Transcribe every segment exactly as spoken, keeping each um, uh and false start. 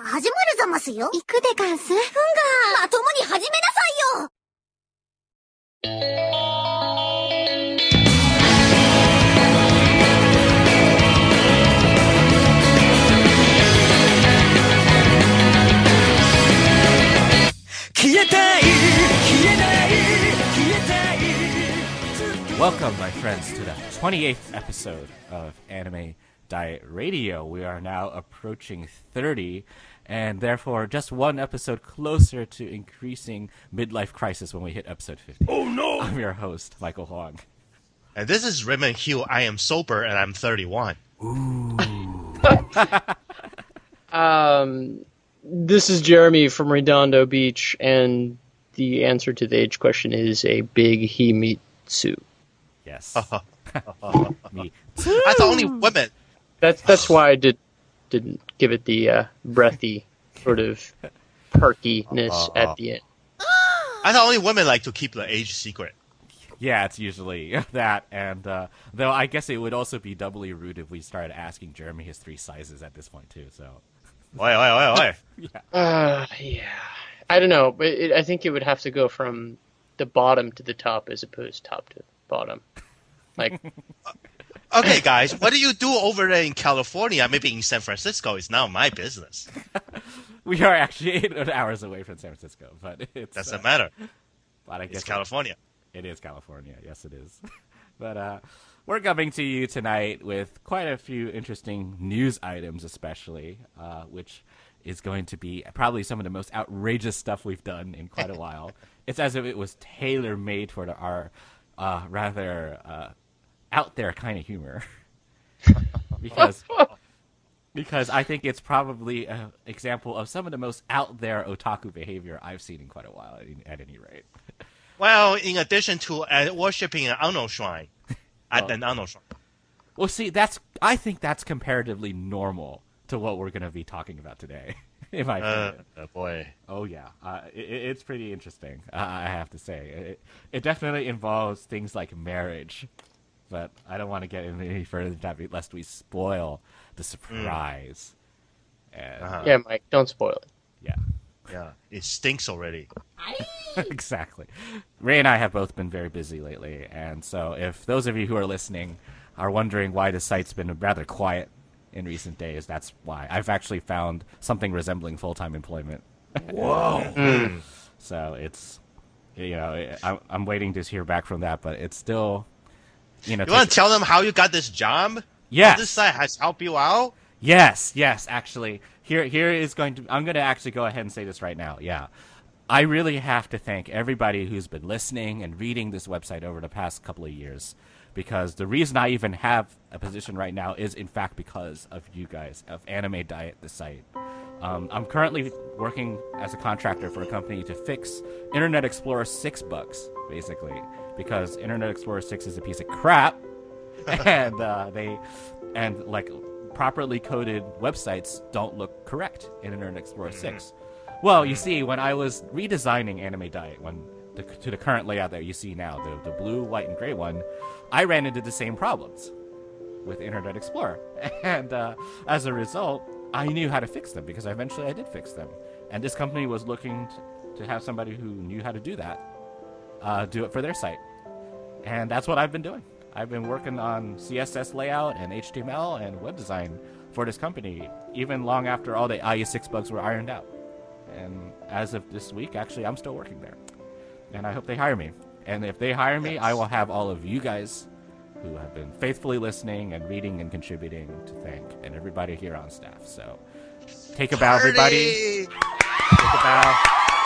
始まるざますよ。 行くでガンス。ふんが。 まともに始めなさいよ。 Welcome, my friends, to the twenty-eighth episode of Anime Diet Radio. We are now approaching thirty, and therefore just one episode closer to increasing midlife crisis when we hit episode fifty. Oh no! I'm your host, Michael Huang. And this is Raymond Hugh. I am sober and I'm thirty-one. Ooh. um, this is Jeremy from Redondo Beach, and the answer to the age question is a big Himitsu. Yes. Me too. I thought only women. That's that's why I did didn't give it the uh, breathy sort of perkiness uh, uh, uh. at the end. I thought only women like to keep the age secret. Yeah, it's usually that, and uh, though I guess it would also be doubly rude if we started asking Jeremy his three sizes at this point too. So. Oi, oi, oi, oi. yeah. Uh, yeah. I don't know, but it, I think it would have to go from the bottom to the top as opposed to top to bottom. Like, okay, guys, what do you do over there in California? Maybe in San Francisco. It's not my business. We are actually eight hours away from San Francisco, but it doesn't uh, matter. But I guess it's California. It is California. Yes, it is. But uh, we're coming to you tonight with quite a few interesting news items, especially, uh, which is going to be probably some of the most outrageous stuff we've done in quite a while. It's as if it was tailor-made for the, our uh, rather uh, out-there kind of humor. because because I think it's probably an example of some of the most out-there otaku behavior I've seen in quite a while, at, at any rate. Well, in addition to uh, worshipping an Ano shrine, at an Ano shrine. Well, see, that's I think that's comparatively normal to what we're going to be talking about today, in my opinion. Uh, oh boy. Oh, yeah. Uh, it, it's pretty interesting, uh, I have to say. It, it definitely involves things like marriage, but I don't want to get any further than that lest we spoil the surprise. Mm. And, uh-huh. Yeah, Mike, don't spoil it. Yeah. Yeah, it stinks already. Exactly. Ray and I have both been very busy lately, and so if those of you who are listening are wondering why the site's been rather quiet in recent days, that's why. I've actually found something resembling full-time employment. Whoa. mm. So it's, you know, I'm, I'm waiting to hear back from that, but it's still, you know. You want to tell them how you got this job? Yes. How this site has helped you out? Yes, yes, actually. Here, here is going to, I'm going to actually go ahead and say this right now, yeah. I really have to thank everybody who's been listening and reading this website over the past couple of years, because the reason I even have a position right now is, in fact, because of you guys, of Anime Diet, the site. Um, I'm currently working as a contractor for a company to fix Internet Explorer six bugs, basically, because Internet Explorer six is a piece of crap, and uh, they, and like, properly coded websites don't look correct in Internet Explorer six. Well, you see, when I was redesigning Anime Diet, when the, to the current layout that you see now, the, the blue, white, and gray one, I ran into the same problems with Internet Explorer. And uh, as a result, I knew how to fix them, because eventually I did fix them. And this company was looking to, to have somebody who knew how to do that, uh, do it for their site. And that's what I've been doing. I've been working on C S S layout and H T M L and web design for this company, even long after all the I E six bugs were ironed out. And as of this week, actually, I'm still working there. And I hope they hire me. And if they hire me, yes. I will have all of you guys who have been faithfully listening and reading and contributing to thank, and everybody here on staff. So take a bow, everybody. Take a bow.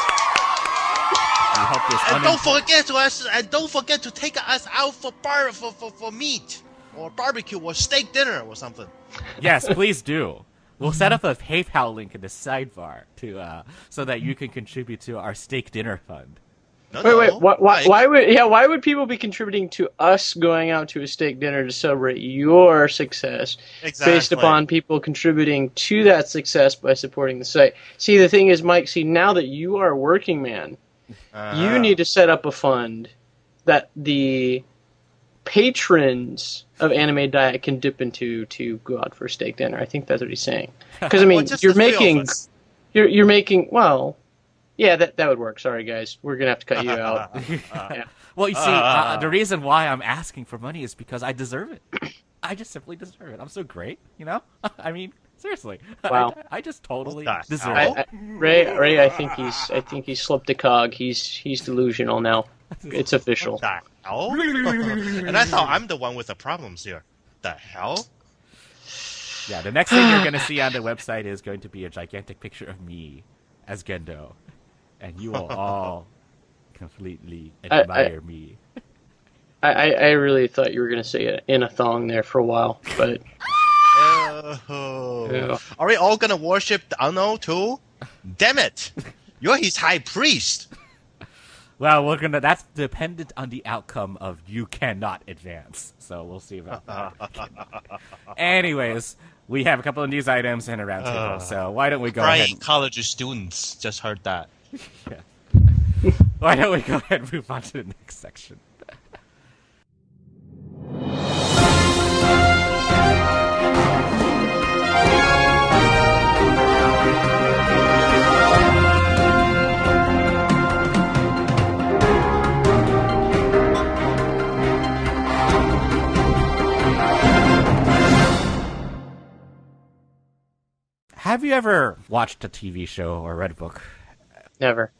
We hope this and don't forget to us, and don't forget to take us out for bar for, for, for meat or barbecue or steak dinner or something. Yes, please do. We'll set up a PayPal link in the sidebar to uh, so that you can contribute to our steak dinner fund. No, wait, no. wait. Why, why, why would yeah? Why would people be contributing to us going out to a steak dinner to celebrate your success, exactly. based upon people contributing to that success by supporting the site? See, the thing is, Mike. See, now that you are a working man, uh-huh. you need to set up a fund that the patrons of Anime Diet can dip into to go out for a steak dinner. I think that's what he's saying. Because I mean, well, you're making You're you're making well, yeah, that that would work. Sorry, guys, we're gonna have to cut you out. Yeah. Well, you see, uh, the reason why I'm asking for money is because I deserve it. I just simply deserve it. I'm so great, you know? I mean, seriously. Wow. I, I just totally What the deserve hell? it. I, I, Ray, Ray, I think he's I think he's slipped a cog. He's he's delusional now. It's official. The hell? And I thought I'm the one with the problems here. The hell? Yeah, the next thing you're going to see on the website is going to be a gigantic picture of me as Gendo. And you will all completely I- I- admire me. I, I, I really thought you were gonna say it in a thong there for a while, but Oh. Yeah. Are we all gonna worship Ano too? Damn it! You're his high priest. Well, we're gonna. That's dependent on the outcome of you cannot advance. So we'll see about that. Anyways, we have a couple of news items and a roundtable. Uh, so why don't we go ahead? Crying And, college students just heard that. why don't we go ahead and move on to the next section? Have you ever watched a T V show or read a book? never.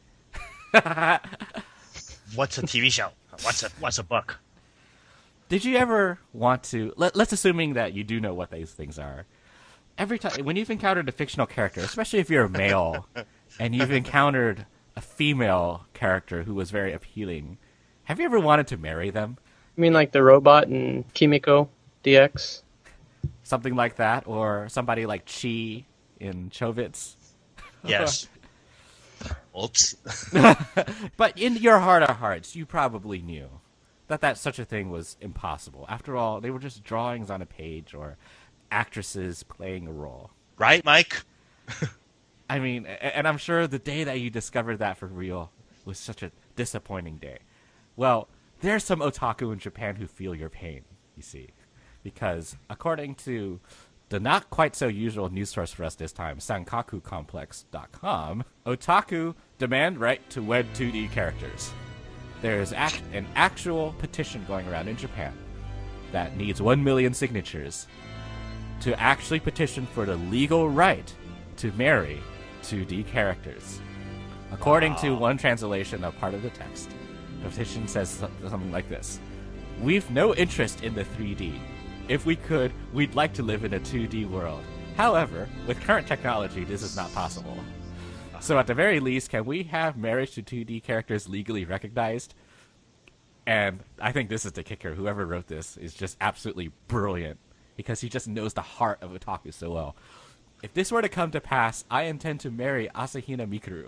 What's a T V show? What's a what's a book? Did you ever want to? Let, let's assuming that you do know what these things are. Every time when you've encountered a fictional character, especially if you're a male, and you've encountered a female character who was very appealing, have you ever wanted to marry them? You mean like the robot in Kimiko D X? Something like that, or somebody like Chi in Chobits. Yes. Oops. But in your heart of hearts, you probably knew that that such a thing was impossible. After all, they were just drawings on a page or actresses playing a role. Right, Mike? I mean, a- and I'm sure the day that you discovered that for real was such a disappointing day. Well, there's some otaku in Japan who feel your pain, you see. Because according to the not quite so usual news source for us this time, sankaku complex dot com, otaku demand right to wed two D characters. There is act- an actual petition going around in Japan that needs one million signatures to actually petition for the legal right to marry two D characters. According to one translation of part of the text, the petition says so- something like this. We've no interest in the three D. If we could, we'd like to live in a two D world. However, with current technology, this is not possible. So at the very least, can we have marriage to two D characters legally recognized? And I think this is the kicker. Whoever wrote this is just absolutely brilliant because he just knows the heart of otaku so well. If this were to come to pass, I intend to marry Asahina Mikuru.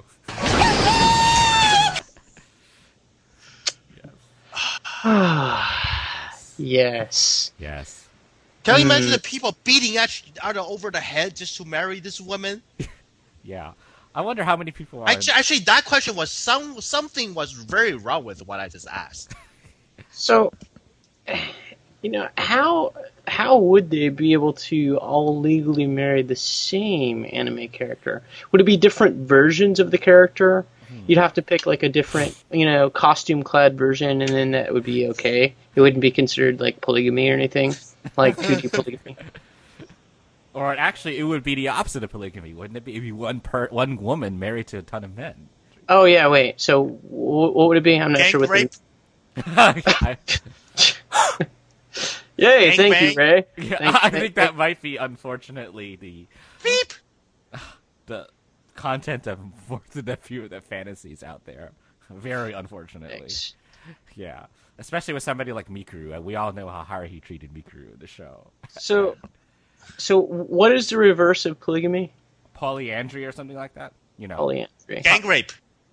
Yes. Yes. Can you imagine the people beating each other over the head just to marry this woman? Yeah. I wonder how many people are... Actually, actually, that question was some something was very wrong with what I just asked. So, you know, how how would they be able to all legally marry the same anime character? Would it be different versions of the character? You'd have to pick like a different, you know, costume-clad version, and then that would be okay. It wouldn't be considered like polygamy or anything, like two D polygamy. Or actually, it would be the opposite of polygamy, wouldn't it be? It'd be one per one woman married to a ton of men. Oh yeah, wait. So w- what would it be? I'm not Gang sure what. rape? I, The... Yay! Bang, thank bang. you, Ray. yeah, Thank- I thank- think that might be, unfortunately, the Beep. the content of more than a few of the fantasies out there. Very unfortunately. Thanks. Yeah. Especially with somebody like Mikuru. We all know how Haruhi treated Mikuru in the show. So, so what is the reverse of polygamy? Polyandry or something like that? You know. Polyandry. Gang rape.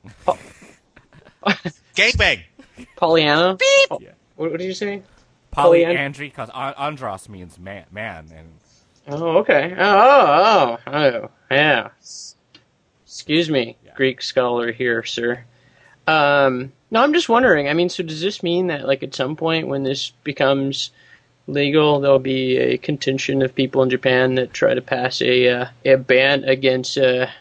Gang bang. Pollyanna. Beep. Yeah. What, what did you say? Polyandry, because andros means man, man, and Oh, okay. Oh, oh, oh, yeah. Excuse me, Yeah. Greek scholar here, sir. Um, no, I'm just wondering. I mean, so does this mean that, like, at some point when this becomes legal, there'll be a contingent of people in Japan that try to pass a uh, a ban against uh,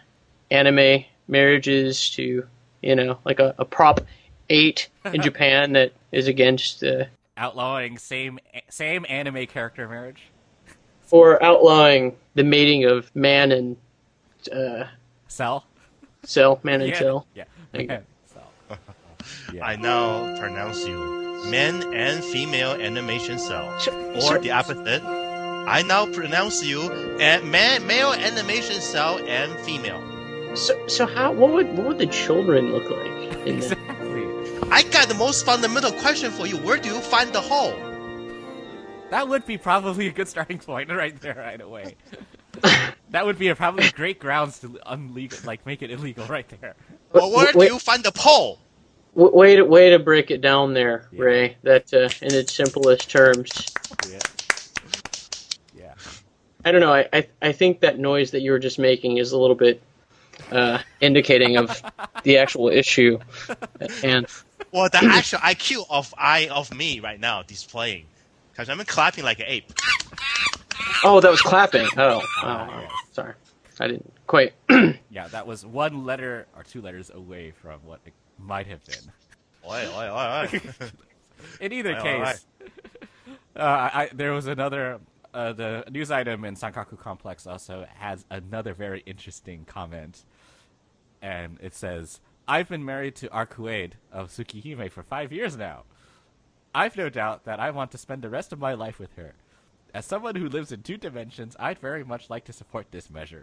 anime marriages to, you know, like a, a Prop eight in Japan that is against, uh, Outlawing same same anime character marriage. or outlawing the mating of man and uh, Cell. cell, man and Yeah. cell. Yeah. There you go. Man, Cell. Yeah. I now pronounce you man and female animation cell, So- or so- the opposite. I now pronounce you a man, male animation cell and female. So, so how? What would what would the children look like in that? Exactly. I got the most fundamental question for you. Where do you find the hole? That would be probably a good starting point right there, right away. That would be a probably great grounds to unlegal, like make it illegal right there. Well, where Wait- do you find the pole? W- Way to way to break it down there, Yeah. Ray. That uh, in its simplest terms. Yeah. Yeah. I don't know. I, I I think that noise that you were just making is a little bit uh, indicating of the actual issue at hand. Well, the actual I Q of I of me right now displaying, because I'm clapping like an ape. Oh, that was clapping. Oh, oh, Ah, yes. sorry. I didn't quite. Yeah, that was one letter or two letters away from what it might have been. Oi, oi, oi, oi. In either Aye, case, uh, I, there was another. Uh, the news item in Sankaku Complex also has another very interesting comment, and it says, "I've been married to Arcuade of Tsukihime for five years now. I've no doubt that I want to spend the rest of my life with her. As someone who lives in two dimensions, I'd very much like to support this measure."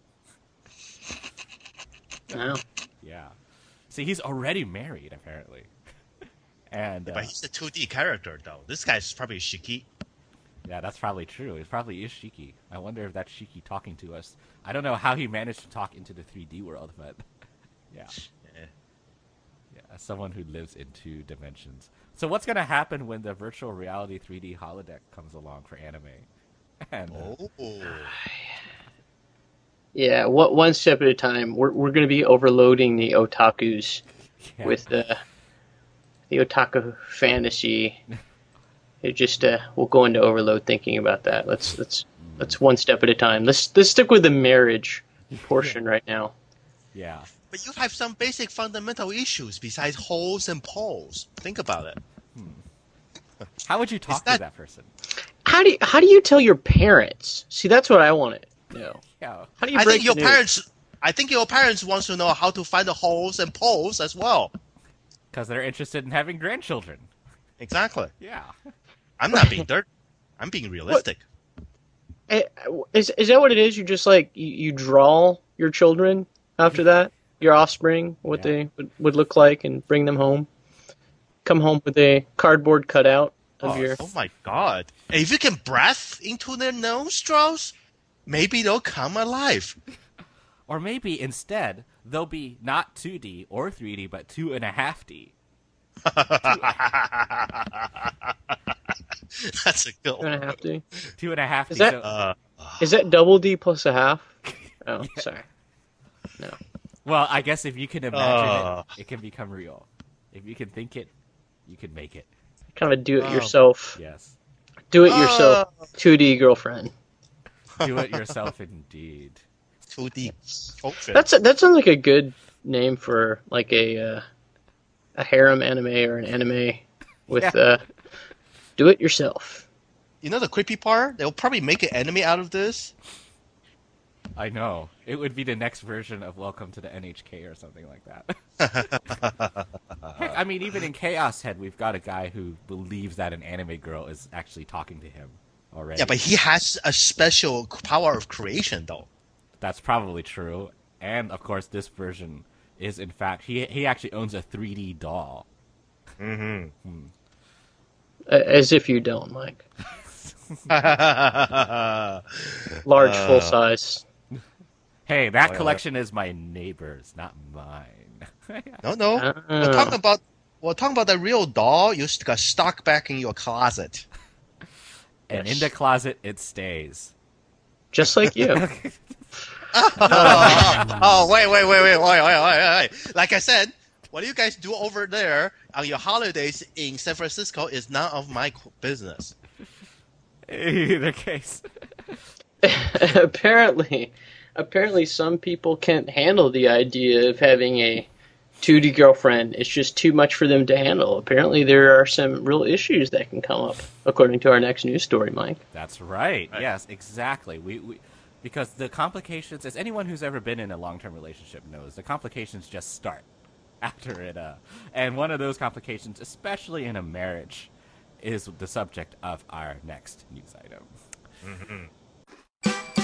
Wow. Yeah. See, he's already married, apparently. And uh, But he's a two D character, though. This guy's probably Shiki. yeah, that's probably true. It probably is Shiki. I wonder if that's Shiki talking to us. I don't know how he managed to talk into the three D world, but yeah. Yeah. Yeah, as someone who lives in two dimensions. So what's going to happen when the virtual reality three D holodeck comes along for anime? And uh, Oh. Yeah. What one step at a time. We're we're going to be overloading the otakus yeah. with the the otaku fantasy. It just uh, we'll go into overload thinking about that. Let's let's let's one step at a time. Let's let's stick with the marriage portion right now. yeah. But you have some basic fundamental issues besides holes and poles. Think about it. How would you talk that- to that person? How do you, how do you tell your parents? See, that's what I want to know. Yeah. How do you I break think your the news? parents. I think your parents wants to know how to find the holes and poles as well. Because they're interested in having grandchildren. Exactly. Yeah. I'm not being dirt. I'm being realistic. Eh, Is is that what it is? You just like you, you draw your children after that, your offspring, what Yeah. they would, would look like, and bring them home. Come home with a cardboard cutout of Oh, your. Oh my god! If you can breath into their nostrils, maybe they'll come alive. Or maybe instead, they'll be not two D or three D, but two and a half D. That's a good Gonna one. have to. Two and a half Is D. that- so- Uh, Is that double D plus a half? Oh, sorry. No. well, I guess if you can imagine Uh. it, it can become real. If you can think it, you can make it. Kind of a do-it-yourself, Yes. do-it-yourself Uh. two D girlfriend. Do it yourself indeed. two D culture. That's a, that sounds like a good name for like a uh, a harem anime or an anime with Yeah. uh, do-it-yourself. You know the creepy part? They'll probably make an anime out of this. I know. It would be the next version of Welcome to the N H K or something like that. Heck, I mean, even in Chaos Head, we've got a guy who believes that an anime girl is actually talking to him already. Yeah, but he has a special power of creation, though. That's probably true. And, of course, this version is, in fact, he he actually owns a three D doll. Mm-hmm. Uh, as if you don't, Mike. uh, Large, Uh. full size. Hey, that Oh, yeah. collection is my neighbor's, not mine. no, no. Uh. We're talking about we're talking about the real doll. You st- got stuck back in your closet. And Yes. in the closet, it stays. Just like you. oh, oh, wait, wait, wait, wait, wait, wait, wait, wait. Like I said, what you guys do over there on your holidays in San Francisco is none of my co- business. In either case. apparently, apparently some people can't handle the idea of having a two D girlfriend. It's just too much for them to handle. Apparently there are some real issues that can come up, according to our next news story, Mike. That's right. Right. Yes, exactly. We, we because the complications, as anyone who's ever been in a long-term relationship knows, the complications just start after it. Uh, and one of those complications, especially in a marriage, is the subject of our next news item. Mm-hmm.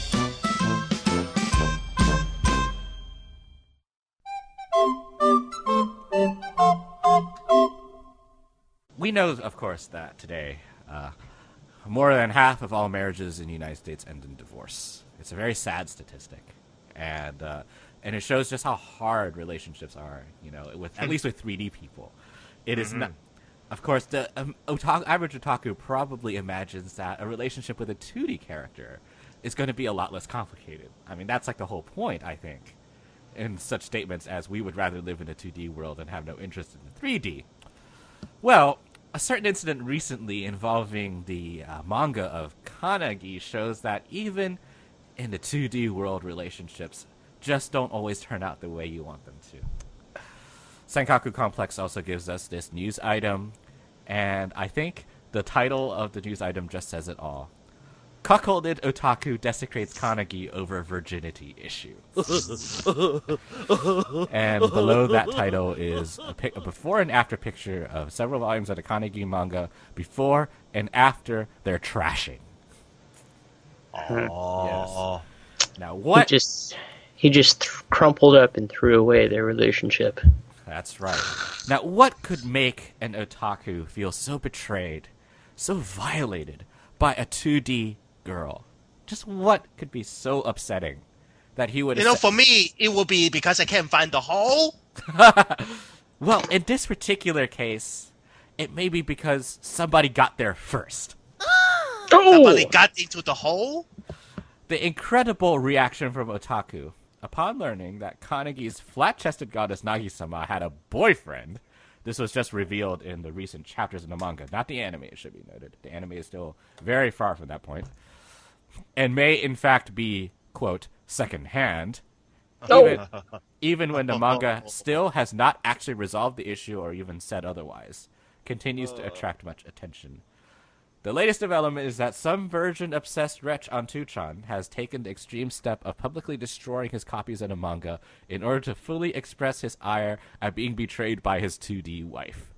We know, of course, that today uh, more than half of all marriages in the United States end in divorce. It's a very sad statistic, and uh, and it shows just how hard relationships are. You know, with at least with three D people, it is not. Of course, the um, otaku, average otaku probably imagines that a relationship with a two D character is going to be a lot less complicated. I mean, that's like the whole point, I think, in such statements as we would rather live in a two D world and have no interest in the three D. Well, a certain incident recently involving the uh, manga of Kanagi shows that even in the two D world, relationships just don't always turn out the way you want them to. Senkaku Complex also gives us this news item, and I think the title of the news item just says it all. Cuckolded otaku desecrates Kanagi over virginity issue. And below that title is a, pic- a before and after picture of several volumes of the Kanagi manga before and after their trashing. Oh. Yes. Now He what? just he just th- crumpled up and threw away their relationship. That's right. Now what could make an otaku feel so betrayed, so violated by a two D girl? Just what could be so upsetting that he would... You know, for me, it would be because I can't find the hole. Well, in this particular case, it may be because somebody got there first. Oh! Somebody got into the hole. The incredible reaction from otaku upon learning that Kanagi's flat-chested goddess Nagi-sama had a boyfriend. This was just revealed in the recent chapters in the manga, not the anime, it should be noted. The anime is still very far from that point. And may, in fact, be, quote, second-hand. Oh. Even, even when the manga still has not actually resolved the issue or even said otherwise. Continues to attract much attention. The latest development is that some virgin-obsessed wretch on two chan has taken the extreme step of publicly destroying his copies of the manga in order to fully express his ire at being betrayed by his two D wife.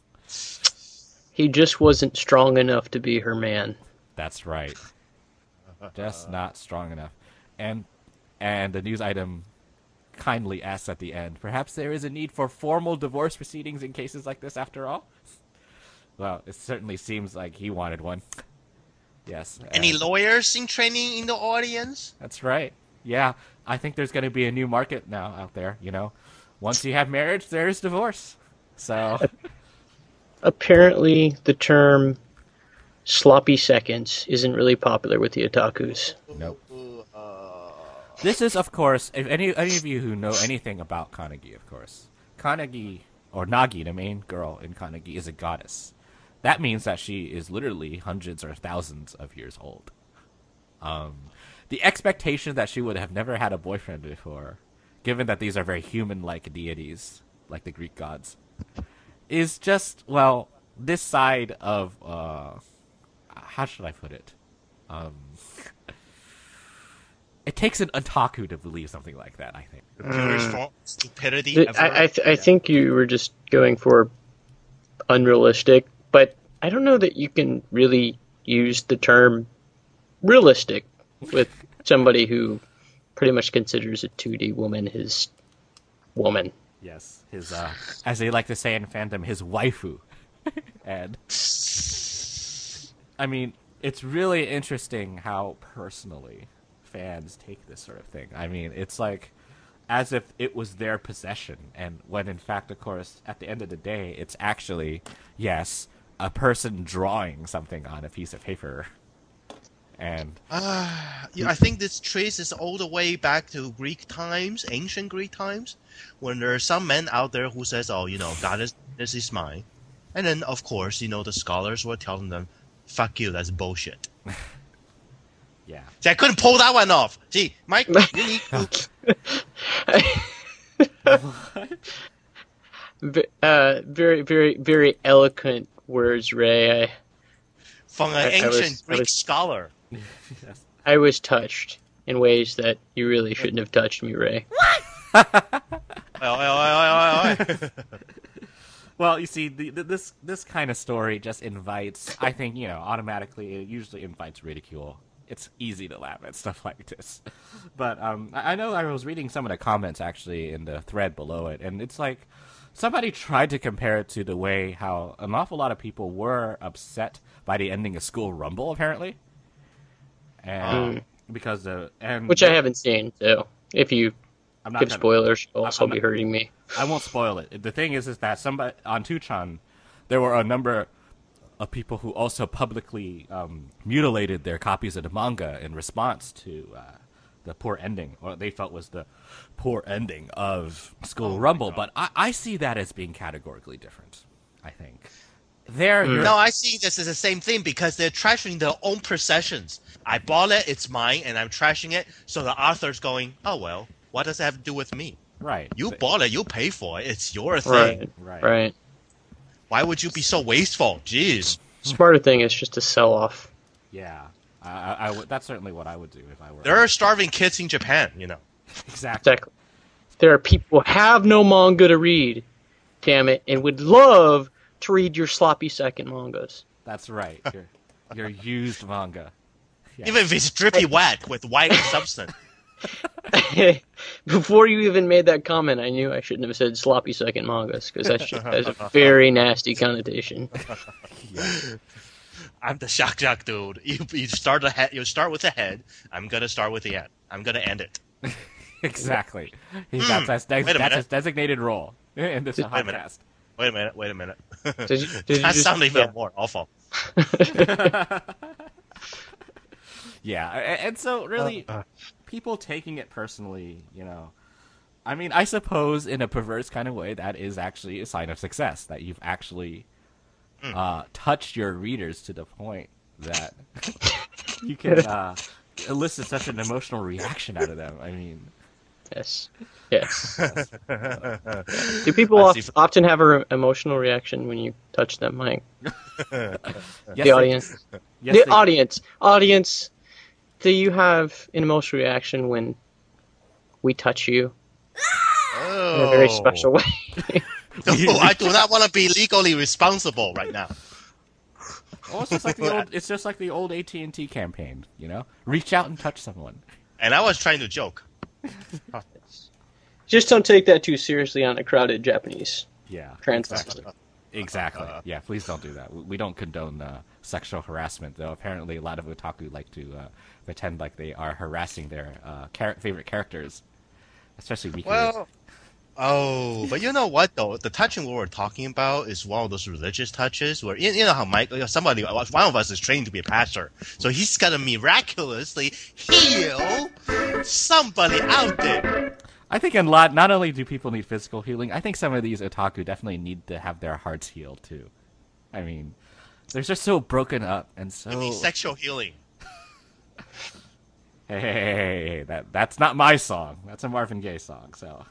He just wasn't strong enough to be her man. That's right. Just not strong enough. And and the news item kindly asks at the end, perhaps there is a need for formal divorce proceedings in cases like this after all? Well, it certainly seems like he wanted one. Yes. Any and- lawyers in training in the audience? That's right. Yeah, I think there's going to be a new market now out there, you know. Once you have marriage, there is divorce. So, Apparently, the term sloppy seconds isn't really popular with the otakus. nope. This is, of course, if any any of you who know anything about Kanagi, of course, Kanagi, or Nagi, the main girl in Kanagi, is a goddess. That means that she is literally hundreds or thousands of years old. Um, the expectation that she would have never had a boyfriend before, given that these are very human-like deities, like the Greek gods, is just, well, this side of, uh, how should I put it? Um, it takes an otaku to believe something like that, I think. The purest form of stupidity The- ever. I, I, th- I think you were just going for unrealistic, but I don't know that you can really use the term realistic with somebody who pretty much considers a two D woman his woman. Yes, his, uh, as they like to say in fandom, his waifu. And, I mean, it's really interesting how personally fans take this sort of thing. I mean, it's like as if it was their possession, and when in fact, of course, at the end of the day, it's actually, yes, a person drawing something on a piece of paper. And Uh, yeah, I think this traces all the way back to Greek times, ancient Greek times, when there are some men out there who says, "Oh, you know, goddess, this is mine," and then of course, you know, the scholars were telling them, "Fuck you, that's bullshit." Yeah. See, I couldn't pull that one off. Gee, Mike, you need to... V- uh, very, very, very eloquent words, Ray. I, From an I- I ancient was- I Greek was- scholar. Yes. I was touched in ways that you really shouldn't have touched me, Ray. Oi, oi, oi, oi, oi, oi. Well, you see, the, the, this this kind of story just invites, I think, you know, automatically, it usually invites ridicule. It's easy to laugh at stuff like this. But um, I, I know I was reading some of the comments, actually, in the thread below it, and it's like, somebody tried to compare it to the way how an awful lot of people were upset by the ending of School Rumble, apparently. And because the... and Which I haven't seen, so if you I'm not give gonna- spoilers, you'll also I'm be not- hurting me. I won't spoil it. The thing is, is that somebody on two chan, there were a number of people who also publicly um, mutilated their copies of the manga in response to uh, the poor ending, or what they felt was the poor ending of School Oh my Rumble. God. But I, I see that as being categorically different. I think there. Mm. you're- No, I see this as the same thing because they're trashing their own possessions. I bought it, it's mine, and I'm trashing it, so the author's going, oh well, what does it have to do with me? right. You Th- bought it, you pay for it, it's your thing. Right, Right. right. Why would you be so wasteful? Jeez. Smarter thing is just to sell off. Yeah. I, I, I would, that's certainly what I would do if I were. There are starving kids in Japan, you know. exactly. Exactly. There are people who have no manga to read, damn it, and would love to read your sloppy second mangas. That's right. Your, your used manga. Yeah. Even if it's drippy wet with white substance. Before you even made that comment, I knew I shouldn't have said sloppy second mangas because that shit has a very nasty connotation. I'm the shock jock dude. You, you start the head. You start with the head. I'm gonna start with the end. I'm gonna end it. Exactly. He's that's, that's, that's, Wait a that's minute. his designated role in this Wait a minute. podcast. Wait a minute. Wait a minute. Did you, did you that just, sounded even yeah. more awful. Yeah, a- and so really, Uh, uh. people taking it personally, you know, I mean, I suppose in a perverse kind of way, that is actually a sign of success, that you've actually Hmm. uh, touched your readers to the point that you can uh, elicit such an emotional reaction out of them. I mean, Yes. Yes. Do people I of, see from- often have an emotional reaction when you touch them, Mike? yes, The they- audience. yes, the they- audience. Audience. Do you have an emotional reaction when we touch you Oh. in a very special way? No, I do not want to be legally responsible right now. Well, it's just like the old. It's just like the old A T and T campaign. You know, reach out and touch someone. And I was trying to joke. Just don't take that too seriously on a crowded Japanese Yeah, transit. exactly. Exactly. Yeah, please don't do that. We we don't condone uh, sexual harassment, though. Apparently, a lot of otaku like to uh, pretend like they are harassing their uh, char- favorite characters, especially Riku. Well, oh, but you know what though? The touching what we're talking about is one of those religious touches where you, you know how Mike, you know, somebody, one of us is trained to be a pastor, so he's gonna miraculously heal somebody out there. I think in lot not only do people need physical healing, I think some of these otaku definitely need to have their hearts healed too. I mean, they're just so broken up and so. I mean, sexual healing. Hey, hey, hey, hey, hey, that that's not my song. That's a Marvin Gaye song. So,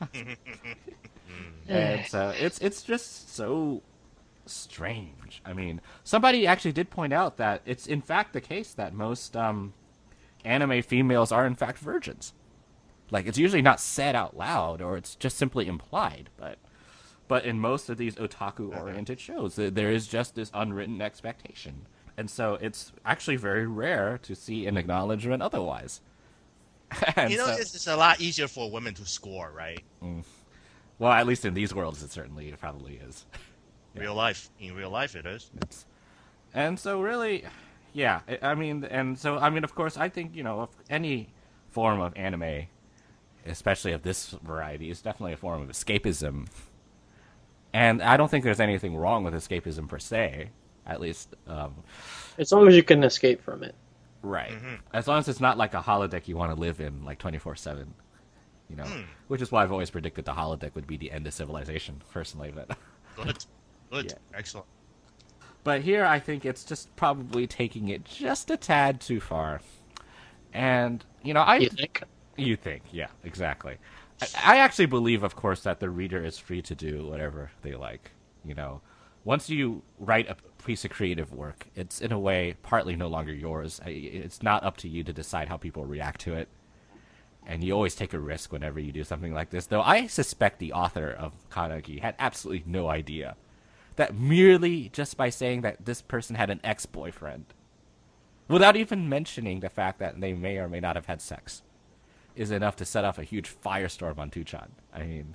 and so it's it's just so strange. I mean, somebody actually did point out that it's in fact the case that most um, anime females are in fact virgins. Like it's usually not said out loud, or it's just simply implied. But but in most of these otaku-oriented shows, th- there is just this unwritten expectation. And so it's actually very rare to see an acknowledgement otherwise. And You know, so- it's, it's a lot easier for women to score, right? well, at least in these worlds, it certainly it probably is. Real life, in real life, it is. It's, and so really, yeah, I I mean, and so, I mean, of course, I think, you know, of any form of anime, especially of this variety, is definitely a form of escapism. And I don't think there's anything wrong with escapism per se, at least, um, As long as you can escape from it. right. Mm-hmm. As long as it's not like a holodeck you want to live in, like twenty-four seven, you know, which is why I've always predicted the holodeck would be the end of civilization, personally, but... Good. Good. Yeah. Excellent. But here, I think it's just probably taking it just a tad too far. And, you know, I... You think? You think, yeah, exactly. I, I actually believe, of course, that the reader is free to do whatever they like. You know, once you write a piece of creative work, it's in a way partly no longer yours. It's not up to you to decide how people react to it. And you always take a risk whenever you do something like this. Though I suspect the author of Kanagi had absolutely no idea that merely just by saying that this person had an ex-boyfriend, without even mentioning the fact that they may or may not have had sex, is enough to set off a huge firestorm on Tuchan. I mean...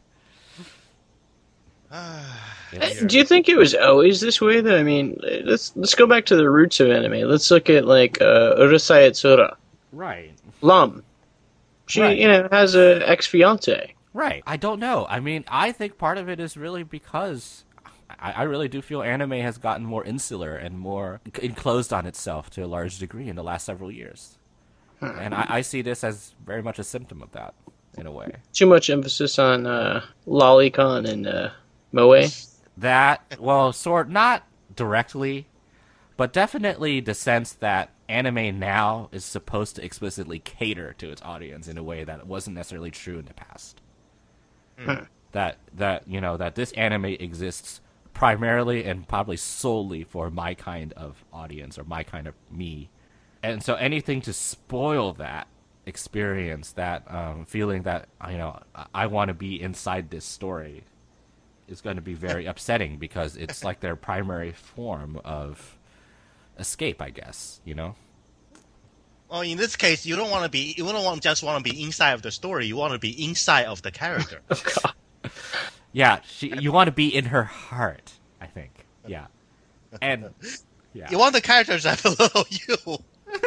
it's... Do you think it was always this way? That I mean, let's let's go back to the roots of anime. Let's look at, like, uh, Urusei Tsura. Right. Lum. She, right. you know, has an ex-fiance. Right. I don't know. I mean, I think part of it is really because... I, I really do feel anime has gotten more insular and more enclosed on itself to a large degree in the last several years. Hmm. And I, I see this as very much a symptom of that, in a way. Too much emphasis on uh, lolicon and uh, moe? That, well, sort, not directly, but definitely the sense that anime now is supposed to explicitly cater to its audience in a way that wasn't necessarily true in the past. Hmm. That, that, you know, that this anime exists primarily and probably solely for my kind of audience or my kind of me. And so anything to spoil that experience, that um, feeling that, you know, I, I want to be inside this story is going to be very upsetting because it's like their primary form of escape, I guess, you know? Well, in this case, you don't want to be, you don't want, just want to be inside of the story, you want to be inside of the character. Oh, God. Yeah, she, you want to be in her heart, I think. Yeah. And, yeah. You want the characters to have a little you.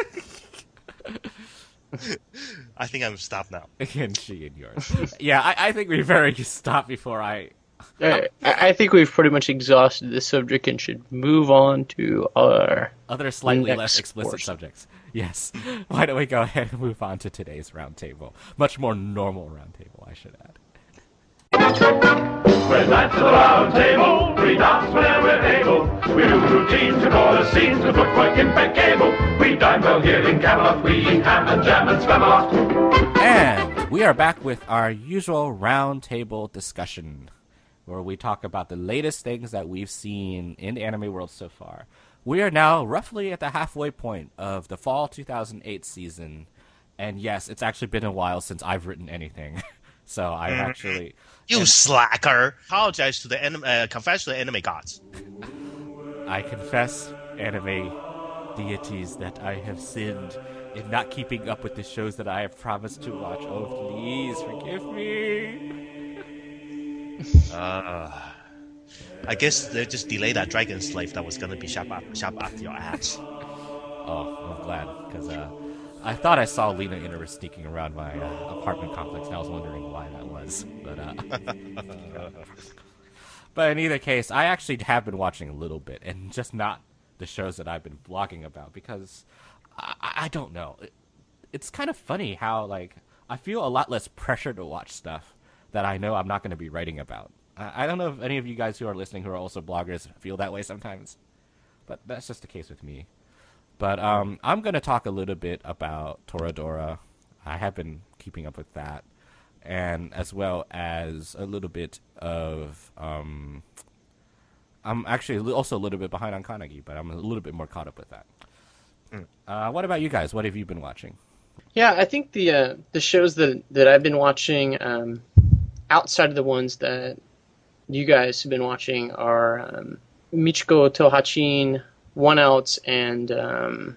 I think I'm stopped now. And she and yours. Yeah, I, I think we better stop before I... I, I think we've pretty much exhausted this subject and should move on to our... Other slightly next less explicit portion. subjects. Yes. Why don't we go ahead and move on to today's roundtable? Much more normal roundtable, I should add. We're knights of the round table, we dance whenever we're able. We do routines and all the scenes with footwork impeccable. We dine well here in Camelot, we eat ham and jam and Spamalot. And we are back with our usual round table discussion, where we talk about the latest things that we've seen in the anime world so far. We are now roughly at the halfway point of the fall two thousand eight season, and yes, it's actually been a while since I've written anything. So I've actually... You and, slacker! Apologize to the anime, uh, confess to the anime gods. I confess, anime deities, that I have sinned in not keeping up with the shows that I have promised to watch. Oh, please forgive me. Uh, I guess they just delayed that Dragon Slave that was gonna be sharp up, sharp up your ass. Oh, I'm glad, because uh, I thought I saw Lena Inner sneaking around my uh, apartment complex, and I was wondering why that was. But, uh, but in either case, I actually have been watching a little bit, and just not the shows that I've been blogging about, because I, I don't know. It, it's kind of funny how, like, I feel a lot less pressure to watch stuff that I know I'm not going to be writing about. I, I don't know if any of you guys who are listening who are also bloggers feel that way sometimes, but that's just the case with me. But um, I'm going to talk a little bit about Toradora. I have been keeping up with that. And as well as a little bit of... Um, I'm actually also a little bit behind on Kanagi, but I'm a little bit more caught up with that. Mm. Uh, what about you guys? What have you been watching? Yeah, I think the uh, the shows that, that I've been watching, um, outside of the ones that you guys have been watching, are um, Michiko Tohachin, One Out, and um,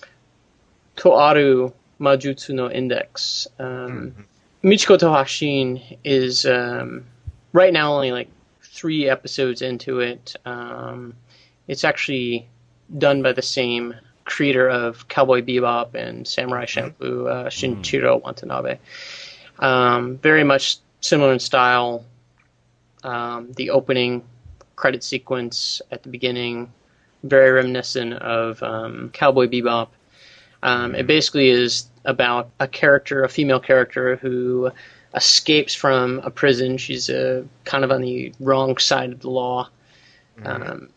Toaru Majutsu no Index. Um, mm-hmm. Michiko Tohachin is um, right now only like three episodes into it. Um, it's actually done by the same creator of Cowboy Bebop and Samurai Champloo, uh, Shinichiro Watanabe. Um, very much similar in style. Um, the opening credit sequence at the beginning, very reminiscent of um, Cowboy Bebop. Um, it basically is about a character, a female character, who escapes from a prison. She's uh, kind of on the wrong side of the law. Mm-hmm. Um,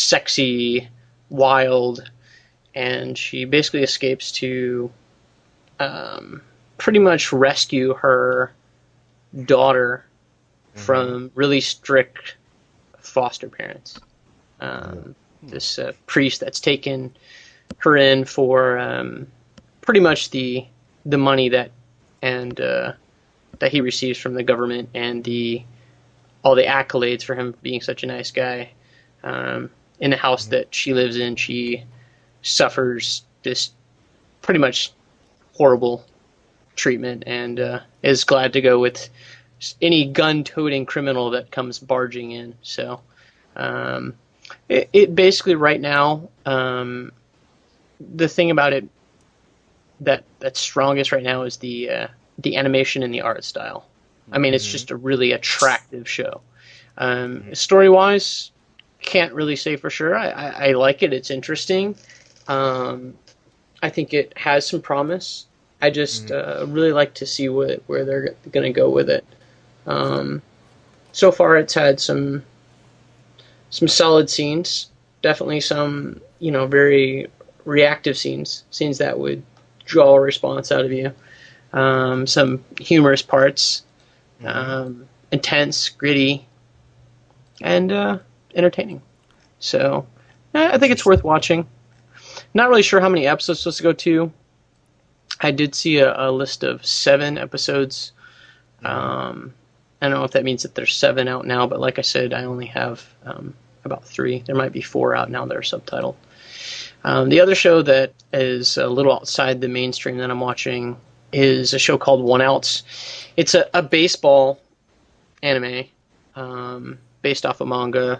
sexy, wild, and she basically escapes to um, pretty much rescue her daughter mm-hmm. from really strict foster parents. Um, mm-hmm. This uh, priest that's taken her in for um, pretty much the the money that and uh, that he receives from the government and the all the accolades for him being such a nice guy. Um, in the house mm-hmm. that she lives in, she suffers this pretty much horrible treatment and uh, is glad to go with any gun-toting criminal that comes barging in. So um, it, it basically right now, um, the thing about it that that's strongest right now is the uh, the animation and the art style. I mean, it's just a really attractive show. Um, story-wise, can't really say for sure. I, I, I like it. It's interesting. Um, I think it has some promise. I just uh, really like to see what, where they're going to go with it. Um, so far, it's had some some solid scenes. Definitely some, you know, very reactive scenes. Scenes that would draw a response out of you. Um, some humorous parts. Um, intense, gritty, and uh, entertaining. So, eh, I think it's worth watching. Not really sure how many episodes it's supposed to go to. I did see a, a list of seven episodes. Um, I don't know if that means that there's seven out now, but like I said, I only have um, about three. There might be four out now that are subtitled. Um, the other show that is a little outside the mainstream that I'm watching is a show called One Outs. It's a, a baseball anime um, based off a manga.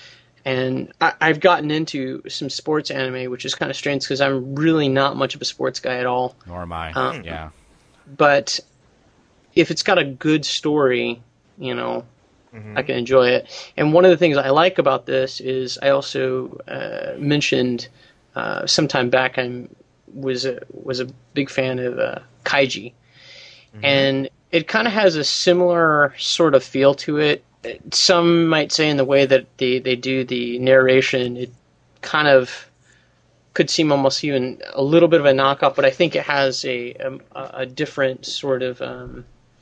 And I, I've gotten into some sports anime, which is kind of strange because I'm really not much of a sports guy at all. Nor am I. Um, yeah. But if it's got a good story, you know, mm-hmm. I can enjoy it. And one of the things I like about this is I also uh, mentioned uh, sometime back I was a, was a big fan of uh, Kaiji. Mm-hmm. And it kind of has a similar sort of feel to it. Some might say in the way that they, they do the narration, it kind of could seem almost even a little bit of a knockoff, but I think it has a a, a different sort of um,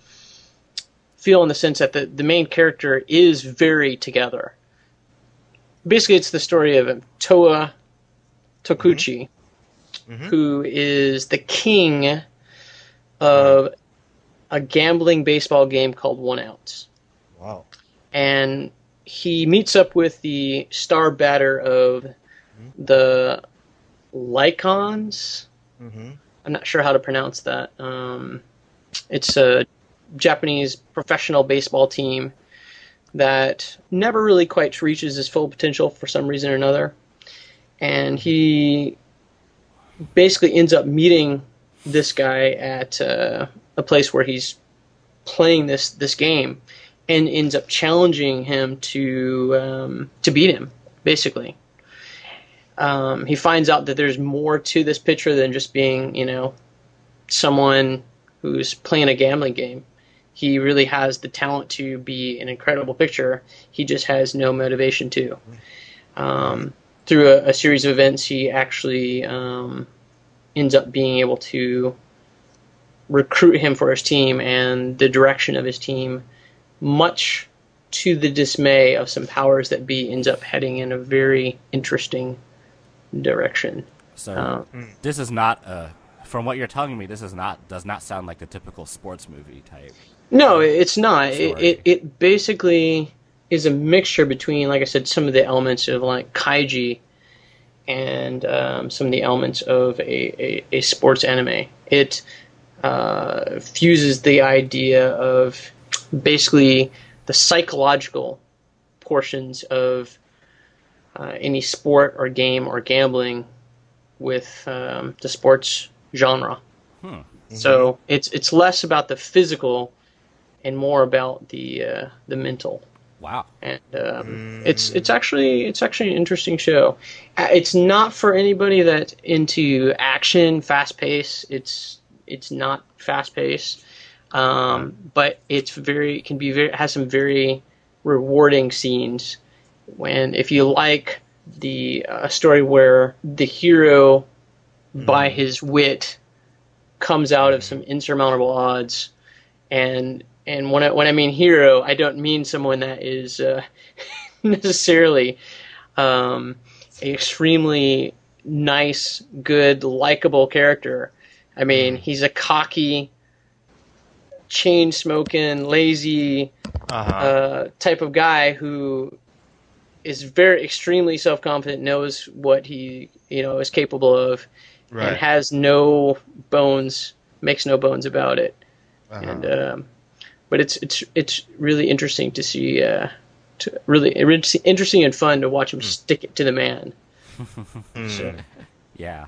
feel in the sense that the, the main character is very together. Basically, it's the story of Toa Tokuchi, mm-hmm. who is the king of a gambling baseball game called One Outs. Wow. And he meets up with the star batter of mm-hmm. the Lycons. Mm-hmm. I'm not sure how to pronounce that. Um, it's a Japanese professional baseball team that never really quite reaches its full potential for some reason or another. And he basically ends up meeting this guy at uh, a place where he's playing this, this game and ends up challenging him to um, to beat him, basically. Um, he finds out that there's more to this pitcher than just being, you know, someone who's playing a gambling game. He really has the talent to be an incredible pitcher. He just has no motivation to. Um, through a, a series of events, he actually um, ends up being able to recruit him for his team and the direction of his team, much to the dismay of some powers that be, ends up heading in a very interesting direction. So uh, this is not a, from what you're telling me, this is not does not sound like the typical sports movie type. No, it's not. It, it it basically is a mixture between, like I said, some of the elements of like Kaiji and um, some of the elements of a, a, a sports anime. It uh, fuses the idea of basically the psychological portions of uh, any sport or game or gambling with um, the sports genre. Hmm. Mm-hmm. So it's it's less about the physical and more about the uh, the mental. Wow. And um, mm. it's it's actually it's actually an interesting show. It's not for anybody that's into action, fast pace. It's it's not fast pace. Um, but it's very can be very has some very rewarding scenes when if you like the uh, story where the hero mm. by his wit comes out of some insurmountable odds. And and when I, when I mean hero, I don't mean someone that is uh, necessarily um, an extremely nice, good, likable character. I mean, he's a cocky, chain-smoking, lazy Uh-huh. uh, type of guy who is very extremely self-confident, knows what he you know is capable of, Right. and has no bones, makes no bones about it. Uh-huh. And um, but it's it's it's really interesting to see, uh, to really interesting and fun to watch him stick it to the man. So, Yeah.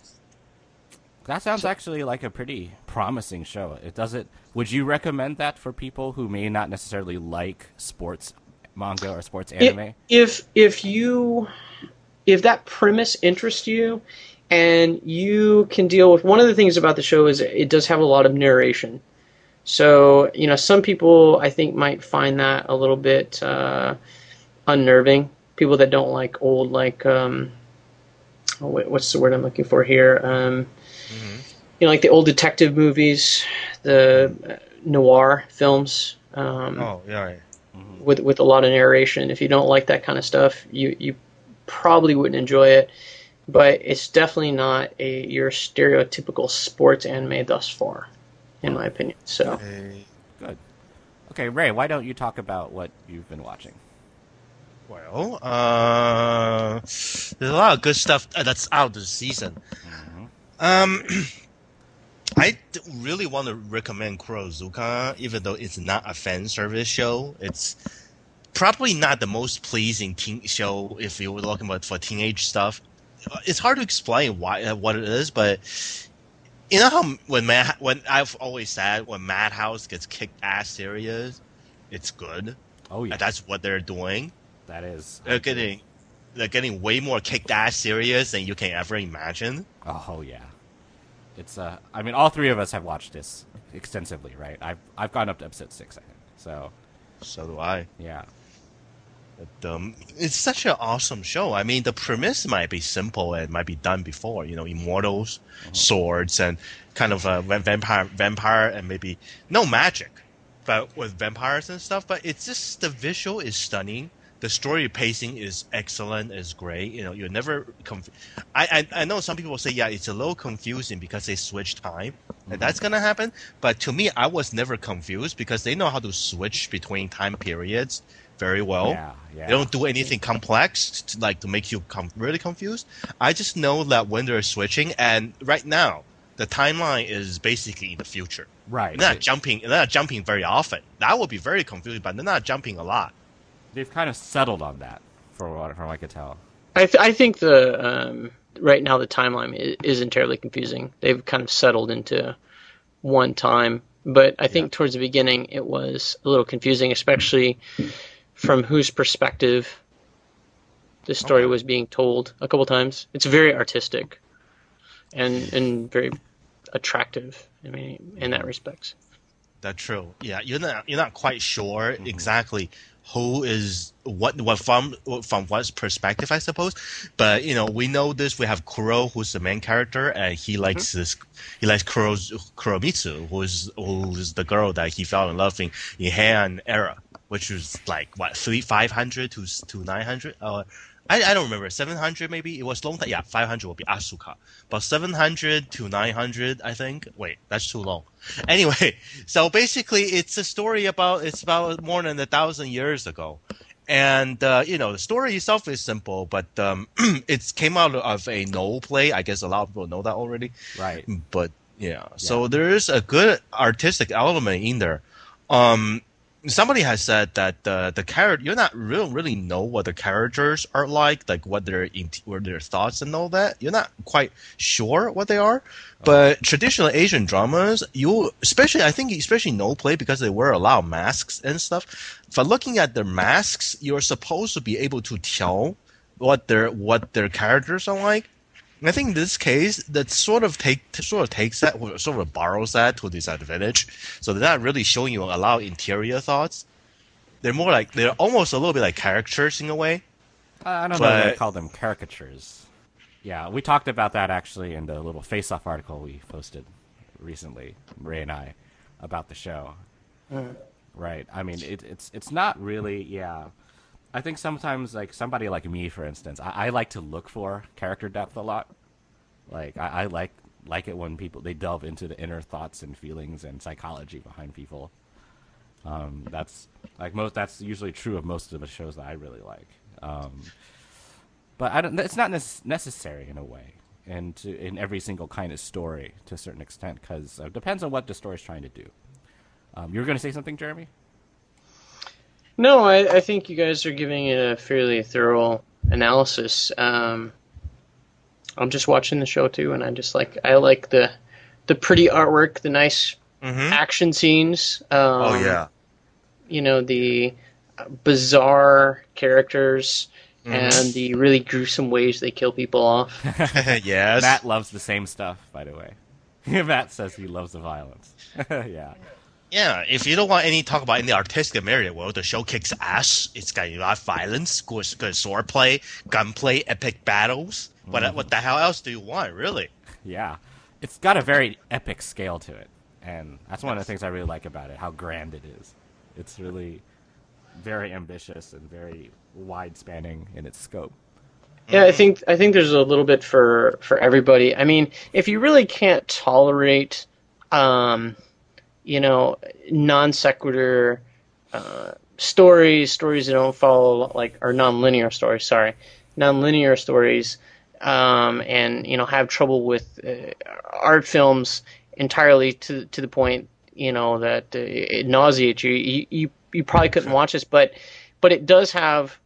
That sounds actually like a pretty promising show. It does it. Would you recommend that for people who may not necessarily like sports manga or sports anime? If if you if that premise interests you, and you can deal with, one of the things about the show is it does have a lot of narration. So, you know, some people I think might find that a little bit uh, unnerving. People that don't like old, like um, oh, wait, what's the word I'm looking for here? Um, Mm-hmm. You know, like the old detective movies, the uh, noir films. Um, Oh, yeah, right. with with a lot of narration. If you don't like that kind of stuff, you you probably wouldn't enjoy it. But it's definitely not a your stereotypical sports anime thus far, in my opinion. So Okay. Good. Okay, Ray, why don't you talk about what you've been watching? Well, uh, there's a lot of good stuff uh, that's out this season. Um, I d- really want to recommend Kurozuka, even though it's not a fan service show. It's probably not the most pleasing teen show if you were looking about for teenage stuff. It's hard to explain why uh, what it is, but you know how when Mad, when I've always said when Madhouse gets kicked ass serious, it's good. Oh yeah, And that's what they're doing. that is. They're getting they're getting way more kicked ass serious than you can ever imagine. Oh yeah, it's. Uh, I mean, all three of us have watched this extensively, right? I've I've gone up to episode six, I think. So So do I. yeah, But, um, it's such an awesome show. I mean, the premise might be simple and might be done before. You know, immortals, swords, and kind of a va- vampire, vampire, and maybe no magic, but with vampires and stuff. But it's just the visual is stunning. The story pacing is excellent, is great. You know, you're never. Conf- I, I I know some people say, yeah, it's a little confusing because they switch time, and that's gonna happen. But to me, I was never confused because they know how to switch between time periods very well. Yeah, yeah. They don't do anything complex to, like to make you com- really confused. I just know that when they're switching, and right now the timeline is basically in the future. right. They're not They- jumping. They're not jumping very often. That would be very confusing, but they're not jumping a lot. They've kind of settled on that, for what from what I could tell. I th- I think the um, right now the timeline is, isn't terribly confusing. They've kind of settled into one time, but I think towards the beginning it was a little confusing, especially from whose perspective the story Okay. was being told a couple times. It's very artistic and and very attractive. I mean, in that respect. That's true. Yeah, you're not you're not quite sure exactly who is what what from from what perspective, I suppose. But you know, we know this. We have Kuro, who's the main character, and he likes this. He likes Kuro, Kuromitsu, who is who is the girl that he fell in love in in Heian era, which was like what three five hundred to to nine hundred. Uh, I, I don't remember, seven hundred maybe? It was long time. Yeah, five hundred will be Asuka. But seven hundred to nine hundred, I think. Wait, that's too long. Anyway, so basically it's a story about, it's about more than a thousand years ago. And, uh, you know, the story itself is simple, but um, it came out of a no play. I guess a lot of people know that already. Right. But, yeah. So there is a good artistic element in there. Um, Somebody has said that uh, the character, you're not really really know what the characters are like, like what their what their thoughts and all that. You're not quite sure what they are. But traditional Asian dramas, you especially I think especially no play because they wear a lot of masks and stuff. For looking at their masks, you're supposed to be able to tell what their what their characters are like. And I think in this case, that sort of take sort of takes that, or sort of borrows that to disadvantage. So they're not really showing you a lot of interior thoughts. They're more like they're almost a little bit like caricatures in a way. Uh, I don't know if I But- call them caricatures. Yeah, we talked about that actually in the little face-off article we posted recently, Ray and I, about the show. Mm. Right. I mean, it, it's it's not really. Yeah. I think sometimes, like somebody like me, for instance, I, I like to look for character depth a lot. Like I, I like like it when people they delve into the inner thoughts and feelings and psychology behind people. Um, that's like most. That's usually true of most of the shows that I really like. Um, but I don't. It's not nece- necessary in a way, and to, in every single kind of story to a certain extent, because it depends on what the story's trying to do. Um, you were going to say something, Jeremy? No, I, I think you guys are giving it a fairly thorough analysis. Um, I'm just watching the show too, and I just like I like the the pretty artwork, the nice Mm-hmm. action scenes. Um, Oh yeah. You know, the bizarre characters Mhm. and the really gruesome ways they kill people off. Yes. Matt loves the same stuff, by the way. Matt says he loves the violence. Yeah. Yeah, if you don't want any talk about any artistic merit, well, the show kicks ass. It's got a lot of violence, good, good swordplay, gunplay, epic battles. What Mm-hmm. what the hell else do you want, really? Yeah. It's got a very epic scale to it. And that's one of the things I really like about it, how grand it is. It's really very ambitious and very wide-spanning in its scope. Yeah, I think I think there's a little bit for for everybody. I mean, if you really can't tolerate, um, you know, non sequitur uh, stories, stories that don't follow like or non-linear stories. Sorry, non-linear stories, um, and you know have trouble with uh, art films entirely to to the point you know that uh, it nauseates you. You, you. you probably couldn't watch this, but but it does have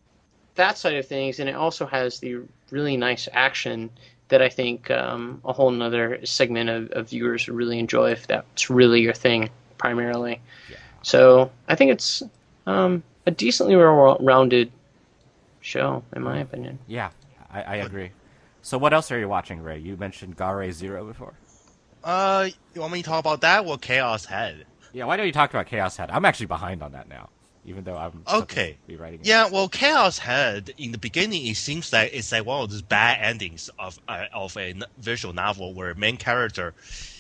that side of things, and it also has the really nice action that I think um, a whole nother segment of, of viewers would really enjoy if that's really your thing primarily. Yeah. So I think it's um, a decently well-rounded show, in my opinion. Yeah, I, I agree. So what else are you watching, Ray? You mentioned Gare Zero before. Uh, you want me to talk about that or Chaos Head? Yeah, why don't you talk about Chaos Head? I'm actually behind on that now, even though I'm supposed to Okay. be writing it. Yeah, well, Chaos Head, in the beginning, it seems like it's like one of those bad endings of uh, of a n- visual novel where main character,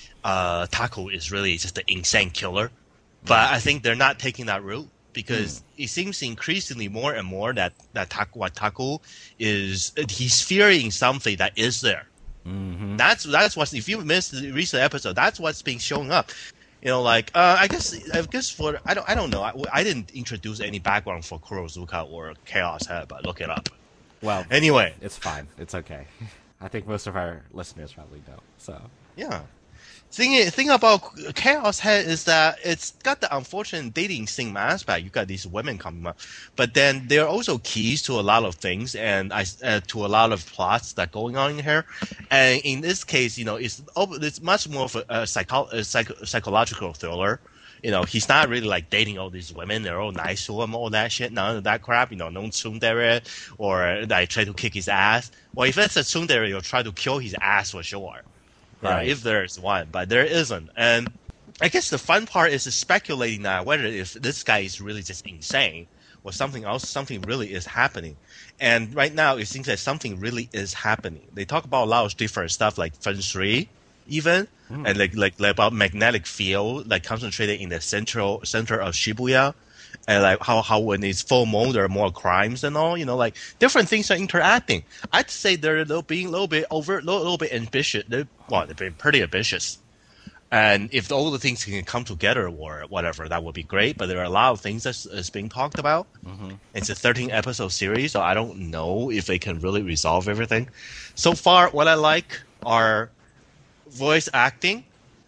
uh, Taku, is really just an insane killer. But I think they're not taking that route because it seems increasingly more and more that, that Taku, what Taku is, he's fearing something that is there. Mm-hmm. That's that's what's if you missed the recent episode, that's what's been showing up. You know, like uh, I guess I guess for I don't I don't know. I, I didn't introduce any background for Kurozuka or Chaos Head, but look it up. Well, Anyway, it's fine. It's okay. I think most of our listeners probably know. So yeah. Thing thing about Chaos Head is that it's got the unfortunate dating sim aspect. You got these women coming up, but then there are also keys to a lot of things and I uh, to a lot of plots that going on in here. And in this case, you know, it's it's much more of a, a, psycho, a psych, psychological thriller. You know, he's not really like dating all these women. They're all nice to him, all that shit. None of that crap. You know, no tsundere or like try to kick his ass. Well, if it's a tsundere, you'll try to kill his ass for sure. Right. Right, if there's one, but there isn't. And I guess the fun part is speculating now whether if this guy is really just insane or something else, something really is happening. And right now, it seems that something really is happening. They talk about a lot of different stuff like feng shui, even, Mm. and like, like like about magnetic field, like concentrated in the central center of Shibuya. And like how, how when it's full moon there are more crimes and all, you know, like different things are interacting. I'd say they're a little, being a little bit over, a little, little bit ambitious. They're, well, they're being pretty ambitious. And if all the things can come together or whatever, that would be great. But there are a lot of things that's, that's being talked about. Mm-hmm. It's a thirteen episode series, so I don't know if they can really resolve everything. So far, what I like are voice acting.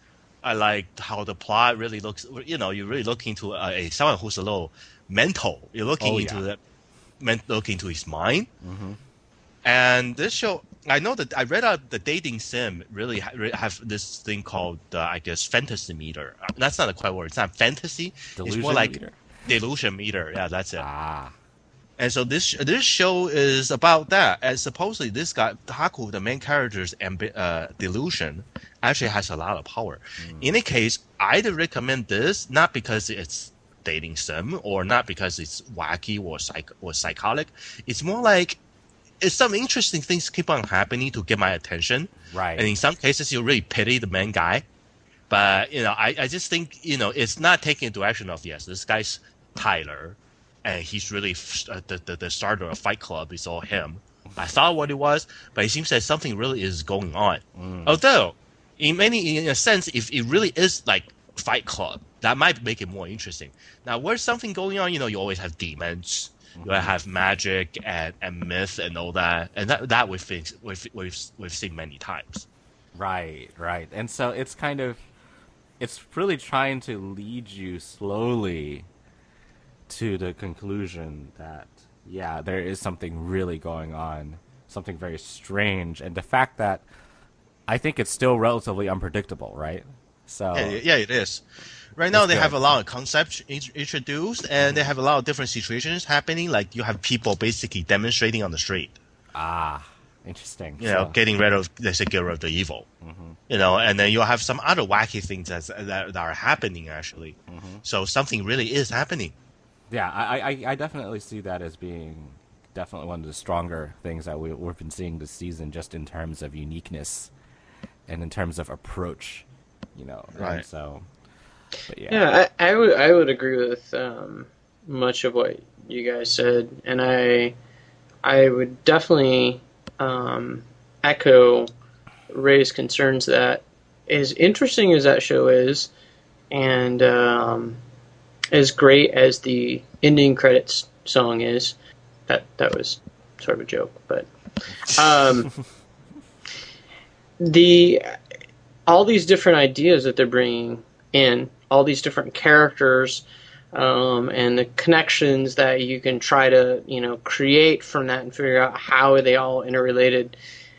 I like how the plot really looks. You know, you're really looking to a, a someone who's a little mental. You're looking Oh, into yeah. the, men, looking into his mind. Mm-hmm. And this show, I know that I read out the dating sim really ha- re- have this thing called, uh, I guess, fantasy meter. Uh, That's not a quite word. It's not fantasy. Delusion it's more like meter? delusion meter. Yeah, that's it. Ah. And so this this show is about that. And supposedly this guy Taku, the main character's ambi- uh, delusion, actually has a lot of power. In any case, I'd recommend this not because it's dating sim or not because it's wacky or psych or psychotic. It's more like it's some interesting things keep on happening to get my attention. Right. And in some cases, you really pity the main guy. But you know, I, I just think you know it's not taking a direction of yes, this guy's Tyler, and he's really f- uh, the, the the starter of Fight Club. It's all him. I thought what it was, but it seems that something really is going on. Mm. Although, in many in a sense, if it really is like Fight Club, that might make it more interesting. Now, where's something going on? You know, you always have demons, mm-hmm. you have magic and, and myth and all that, and that that we've we've we've we've seen many times. Right, right, and so it's kind of. It's really trying to lead you slowly to the conclusion that, yeah, there is something really going on, something very strange, and the fact that I think it's still relatively unpredictable, right? So yeah, yeah it is. Right now, they good. have a lot of concepts in- introduced, and mm-hmm. they have a lot of different situations happening. Like you have people basically demonstrating on the street. Ah. Interesting. You so. know, getting rid of, let's say, get rid of the evil. Mm-hmm. You know, and then you'll have some other wacky things that's, that, that are happening, actually. Mm-hmm. So something really is happening. Yeah, I, I, I definitely see that as being definitely one of the stronger things that we, we've been seeing this season, just in terms of uniqueness and in terms of approach, you know. Right. And so, but yeah. Yeah, I, I, would, I would agree with um, much of what you guys said. And I, I would definitely... Um, echo Ray's concerns that as interesting as that show is, and um, as great as the ending credits song is, that that was sort of a joke, but um, the all these different ideas that they're bringing in, all these different characters. Um, and the connections that you can try to, you know, create from that and figure out how are they all interrelated.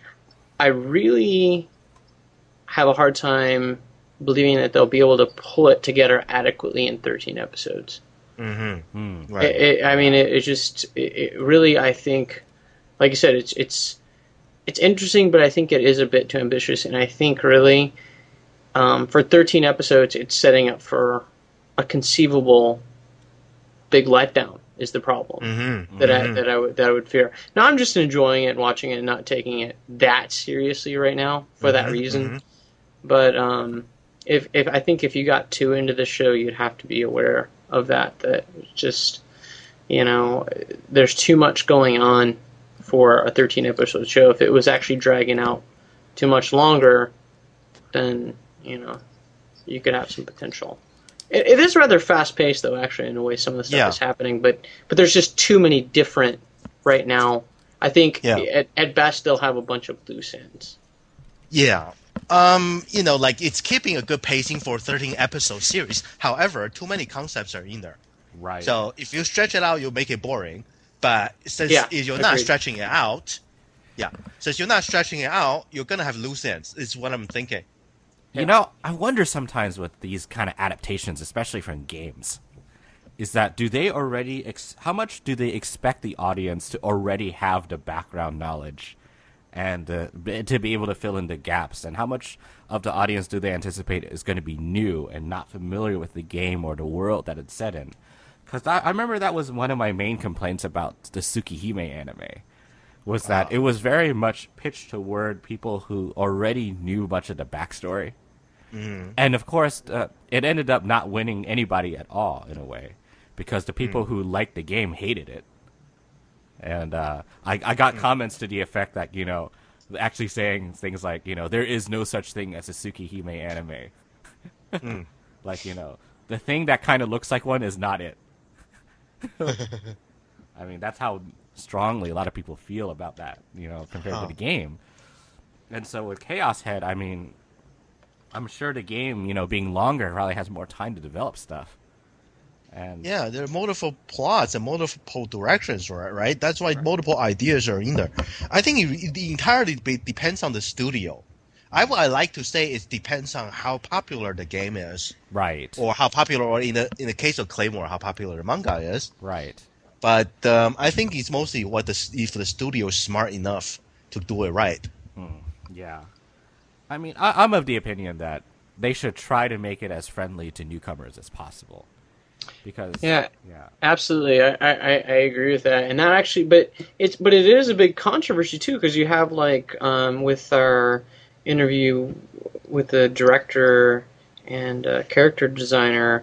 I really have a hard time believing that they'll be able to pull it together adequately in thirteen episodes. Mm-hmm. Mm, right. It, it, I mean, it, it just, it, it really, I think, like you said, it's it's it's interesting, but I think it is a bit too ambitious. And I think really, um, for thirteen episodes, it's setting up for a conceivable big letdown is the problem mm-hmm, that mm-hmm. I that I would that I would fear. Now I'm just enjoying it, and watching it, and not taking it that seriously right now for mm-hmm, that reason. Mm-hmm. But um, if if I think if you got too into the show, you'd have to be aware of that. That just you know, there's too much going on for a thirteen episode show. If it was actually dragging out too much longer, then you know, you could have some potential. It, it is rather fast-paced, though, actually, in a way some of the stuff yeah. is happening. But but there's just too many different right now. I think yeah. at, at best they'll have a bunch of loose ends. Yeah. Um, you know, like it's keeping a good pacing for a thirteen episode series. However, too many concepts are in there. Right. So if you stretch it out, you'll make it boring. But since yeah, you're agreed. not stretching it out, yeah. Since you're not stretching it out, you're gonna have loose ends. Is what I'm thinking. You know, I wonder sometimes with these kind of adaptations, especially from games, is that do they already, ex- how much do they expect the audience to already have the background knowledge and uh, b- to be able to fill in the gaps? And how much of the audience do they anticipate is going to be new and not familiar with the game or the world that it's set in? Because I, I remember that was one of my main complaints about the Tsukihime anime, was that it was very much pitched toward people who already knew much of the backstory. Mm-hmm. And of course, uh, it ended up not winning anybody at all in a way, because the people mm. who liked the game hated it. And uh, I, I got mm. comments to the effect that, you know, actually saying things like, you know, there is no such thing as a Tsukihime anime. mm. Like, you know, the thing that kind of looks like one is not it. I mean, that's how strongly a lot of people feel about that, you know, compared huh. to the game. And so with Chaos Head, I mean, I'm sure the game, you know, being longer, probably has more time to develop stuff. And yeah, there are multiple plots and multiple directions, right? Right. That's why right. multiple ideas are in there. I think it, it entirely be, depends on the studio. I what I like to say it depends on how popular the game is, right? Or how popular, or in the in the case of Claymore, how popular the manga is, right? But um, I think it's mostly what the if the studio is smart enough to do it right. Hmm. Yeah. I mean, I, I'm of the opinion that they should try to make it as friendly to newcomers as possible. Because yeah, yeah, absolutely, I, I, I agree with that. And that actually, but it's but it is a big controversy too, because you have like um, with our interview with the director and uh, character designer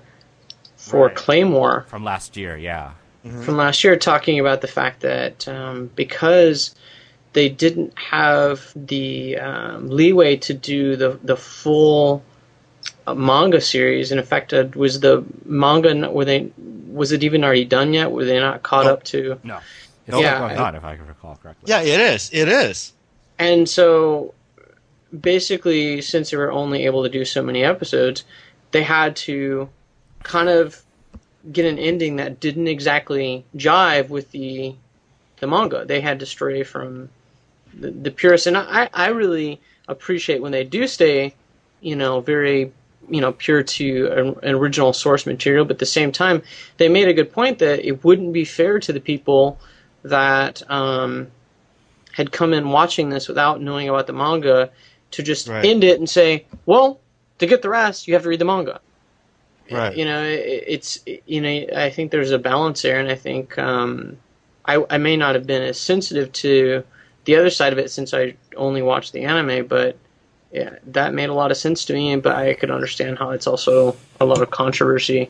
for Right. Claymore From last year, yeah. from last year, talking about the fact that um, because they didn't have the um, leeway to do the the full uh, manga series. In effect, uh, was the manga were they was it even already done yet? Were they not caught Nope. up to? No. It's Nope. still Yeah, going I- on, if I can recall correctly. Yeah, it is. It is. And so, basically, since they were only able to do so many episodes, they had to kind of get an ending that didn't exactly jive with the the manga. They had to stray from the, the purest, and I, I really appreciate when they do stay, you know, very, you know, pure to an, an original source material. But at the same time, they made a good point that it wouldn't be fair to the people that um, had come in watching this without knowing about the manga to just Right. end it and say, well, to get the rest, you have to read the manga. Right. You know, it, it's, you know, I think there's a balance there, and I think um, I, I may not have been as sensitive to the other side of it since I only watched the anime, but yeah, that made a lot of sense to me, but I could understand how it's also a lot of controversy.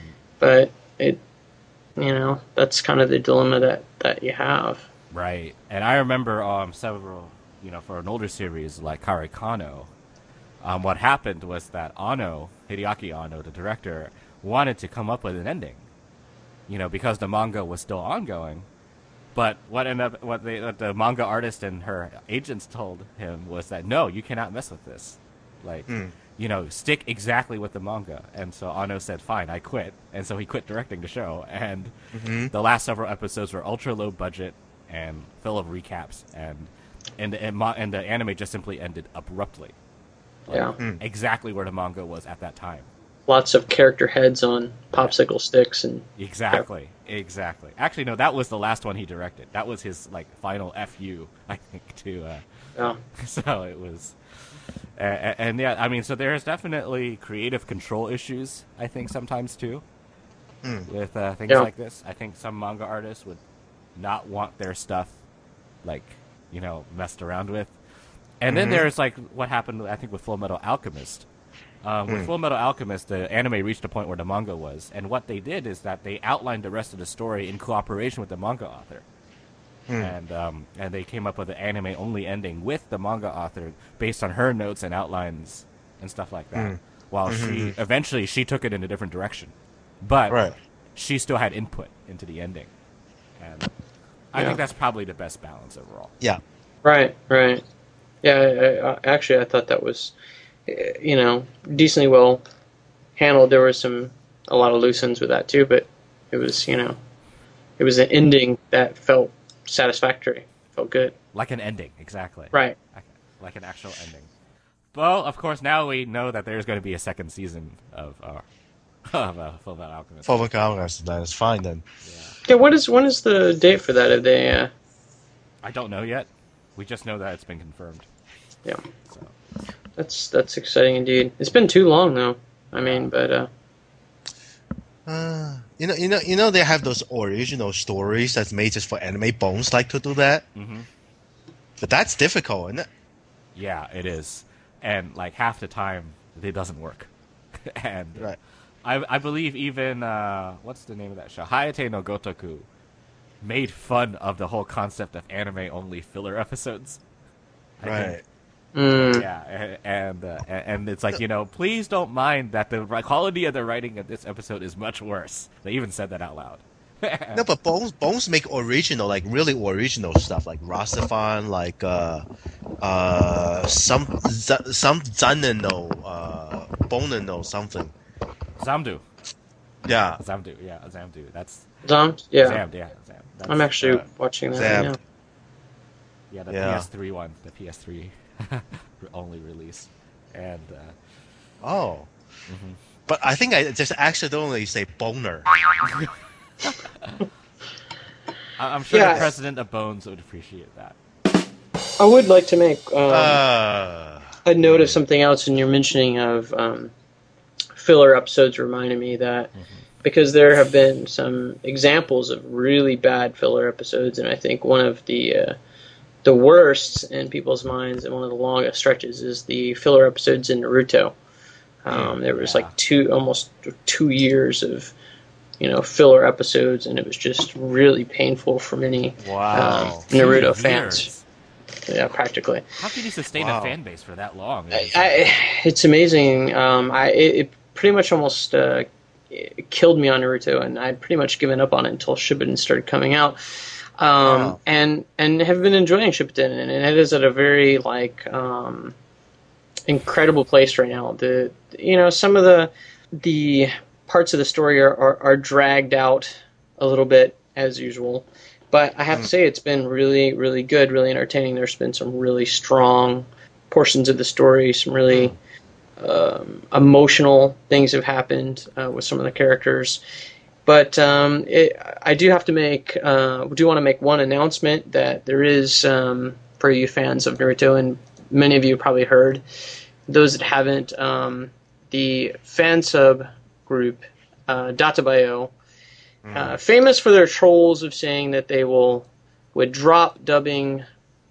But it, you know, that's kind of the dilemma that, that you have. Right. And I remember um, several, you know, for an older series like Kare Kano, um, what happened was that Ano, Hideaki Ano, the director, wanted to come up with an ending, you know, because the manga was still ongoing. But what ended up, what, they, what the manga artist and her agents told him was that, no, you cannot mess with this. Like, you know, stick exactly with the manga. And so Ano said, fine, I quit. And so he quit directing the show. And the last several episodes were ultra low budget and full of recaps. And and, and, ma- and the anime just simply ended abruptly. Like, Yeah. exactly where the manga was at that time. Lots of character heads on popsicle sticks and Exactly, exactly. Actually, no, that was the last one he directed. That was his like final F U, I think. To uh, yeah. so it was, uh, and yeah, I mean, so there's definitely creative control issues. I think sometimes too, with uh, things Yeah. like this. I think some manga artists would not want their stuff, like you know, messed around with. And then there's like what happened, I think, with Full Metal Alchemist. Um, with Full Metal Alchemist, the anime reached a point where the manga was, and what they did is that they outlined the rest of the story in cooperation with the manga author, and um, and they came up with an anime only ending with the manga author based on her notes and outlines and stuff like that. While she eventually she took it in a different direction, but Right. she still had input into the ending, and I Yeah. think that's probably the best balance overall. Yeah. Right, right. Yeah, I, I, actually, I thought that was, eh, you know, decently well handled. There was some, a lot of loose ends with that too, but it was, you know, it was an ending that felt satisfactory, felt good. Like an ending, exactly. Right. Like, like an actual ending. Well, of course, now we know that there's going to be a second season of uh, of uh, Full Metal Alchemist. Full Congress, that is fine then. Yeah, what is when is the date for that? Have they? Uh, I don't know yet. We just know that it's been confirmed. yeah, So. that's that's exciting indeed. It's been too long though. I mean, but uh, Uh, you know, you know, you know, they have those original stories that's made just for anime. Bones like to do that, Mm-hmm. but that's difficult, isn't it? Yeah, it is. And like half the time, it doesn't work. and Right. I, I believe even uh, what's the name of that show? Hayate no Gotoku made fun of the whole concept of anime only filler episodes. I Right. think. mm, Yeah, a- and uh, a- and it's like, you know, please don't mind that the ri- quality of the writing of this episode is much worse. They even said that out loud. No, but Bones Bones make original, like really original stuff, like Rasafan, like uh, uh, some Z- some Zaneno, uh, Boneno, something. Zamdu. Yeah, Zamdu, yeah, Zamdu. That's Zom, yeah, Zamd, yeah. Zam. That's, I'm actually uh, watching that. Zam. Right now. yeah, the Yeah. P S three one, the P S three only release. And uh, oh, but I think I just accidentally say boner. I- I'm sure Yeah. the president of Bones would appreciate that. I would like to make um, Uh, a note of something else in your mentioning of um, filler episodes reminded me that because there have been some examples of really bad filler episodes, and I think one of the uh, the worst in people's minds and one of the longest stretches is the filler episodes in Naruto. Um, there was yeah. like two, almost two years of, you know, filler episodes, and it was just really painful for many Wow. um, Naruto Two fans. years. Yeah, practically. How can you sustain Wow. a fan base for that long? I, I, it's amazing. Um, I it, it pretty much almost uh, it killed me on Naruto, and I'd pretty much given up on it until Shippuden started coming out. Um, Wow. and and have been enjoying Shippuden, and it is at a very like um, incredible place right now. The you know some of the the parts of the story are, are, are dragged out a little bit as usual, but I have to say it's been really really good, really entertaining. There's been some really strong portions of the story, some really um, emotional things have happened uh, with some of the characters. But um, it, I do have to make, uh, do want to make one announcement that there is, um, for you fans of Naruto, and many of you probably heard, those that haven't, um, the fan sub group, uh, Databayo, uh, famous for their trolls of saying that they will, would drop dubbing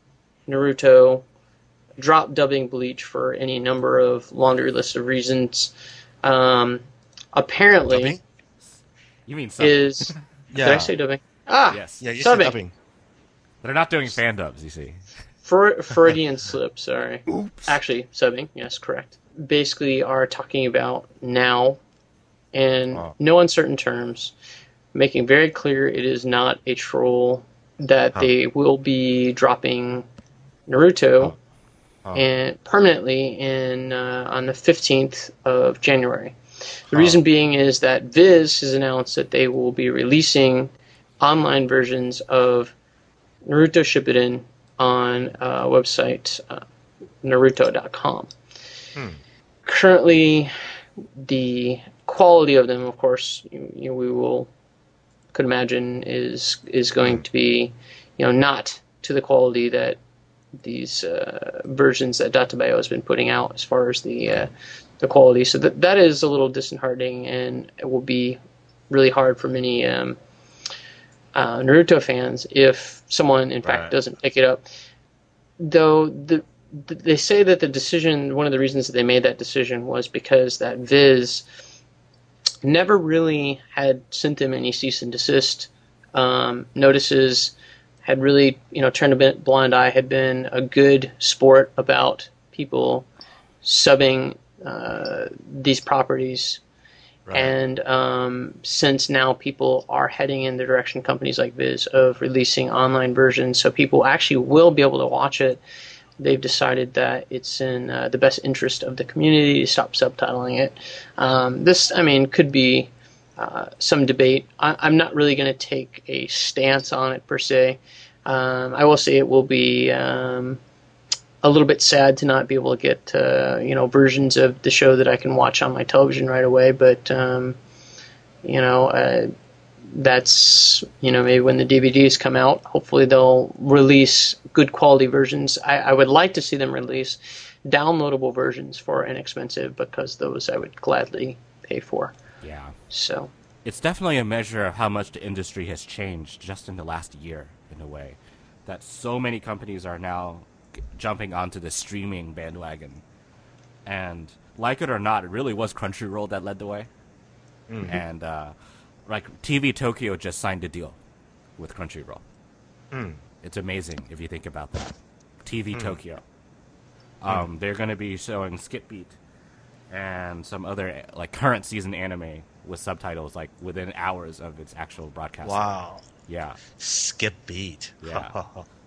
Naruto, drop dubbing Bleach for any number of laundry list of reasons. Um, apparently... Dubbing? You mean subbing. is Yeah. did I say dubbing? Ah, Yes. Yeah, you Subbing. said dubbing. They're not doing fan dubs, you see. Fre- Freudian slip. Sorry. Oops. Actually, subbing. Yes, correct. Basically, are talking about now, in Oh. no uncertain terms, making very clear it is not a troll. That Huh. they will be dropping Naruto Huh. and permanently in uh, on the fifteenth of January. The Huh. reason being is that Viz has announced that they will be releasing online versions of Naruto Shippuden on a website, uh, Naruto dot com. Hmm. Currently, the quality of them, of course, you, you know, we will could imagine is is going to be, you know, not to the quality that these uh, versions that Databayo has been putting out as far as the uh, the quality. So that that is a little disheartening, and it will be really hard for many um, uh, Naruto fans if someone, in fact, Right. doesn't pick it up. Though the, the they say that the decision, one of the reasons that they made that decision was because that Viz never really had sent them any cease and desist um, notices. Had really, you know, turned a bit blind eye. Had been a good sport about people subbing uh, these properties. Right. And um, since now people are heading in the direction, companies like Viz, of releasing online versions, so people actually will be able to watch it, they've decided that it's in uh, the best interest of the community to stop subtitling it. Um, this, I mean, could be uh, some debate. I, I'm not really going to take a stance on it per se. Um, I will say it will be um, a little bit sad to not be able to get uh, you know versions of the show that I can watch on my television right away. But um, you know uh, that's you know maybe when the D V Ds come out, hopefully they'll release good quality versions. I, I would like to see them release downloadable versions for inexpensive, because those I would gladly pay for. Yeah. So It's definitely a measure of how much the industry has changed just in the last year, in a way. That so many companies are now g- jumping onto the streaming bandwagon. And like it or not, it really was Crunchyroll that led the way. And uh, like T V Tokyo just signed a deal with Crunchyroll. Mm. It's amazing if you think about that. T V Tokyo. Um, they're going to be showing Skip Beat and some other like current season anime with subtitles like within hours of its actual broadcast. Wow. Yeah. Skip beat. Yeah.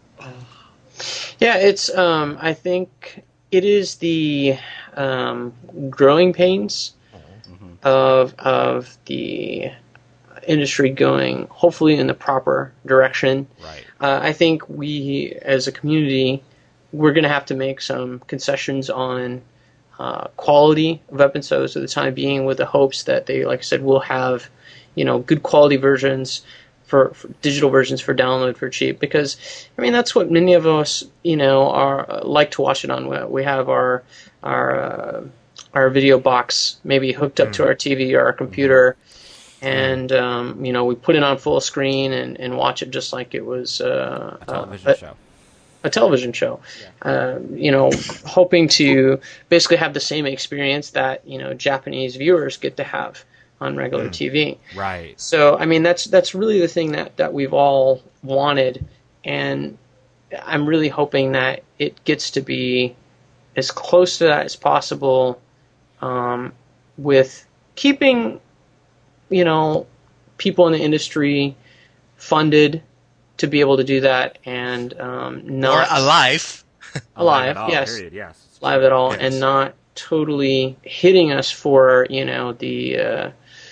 yeah, it's um, I think it is the um, growing pains of of the industry going hopefully in the proper direction. Right. Uh, I think we as a community we're going to have to make some concessions on uh, quality of episodes for the time being, with the hopes that they, like I said, will have you know good quality versions. For, for digital versions for download for cheap, because I mean that's what many of us you know are uh, like to watch it on. We- We have our our uh, our video box maybe hooked up to our T V or our computer, and um, you know we put it on full screen and, and watch it just like it was uh, A television uh, show. a, a television show. Um, you know, hoping to basically have the same experience that, you know, Japanese viewers get to have on regular T V. Right. So, I mean, that's that's really the thing that, that we've all wanted, and I'm really hoping that it gets to be as close to that as possible, um, with keeping, you know, people in the industry funded to be able to do that, and um, Or not alive. alive, at all, yes, Period. Yes. live at all, Yes. and not totally hitting us for, you know, the uh,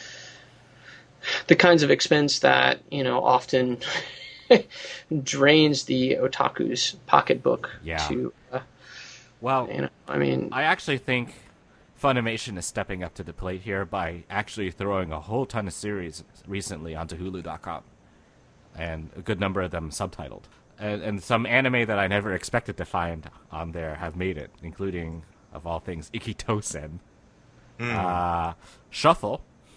the kinds of expense that, you know, often drains the otaku's pocketbook. Yeah. To uh, Well, you know, I mean, I actually think Funimation is stepping up to the plate here by actually throwing a whole ton of series recently onto Hulu dot com, and a good number of them subtitled. And, and some anime that I never expected to find on there have made it, including, of all things, Ikitosen, uh, Shuffle,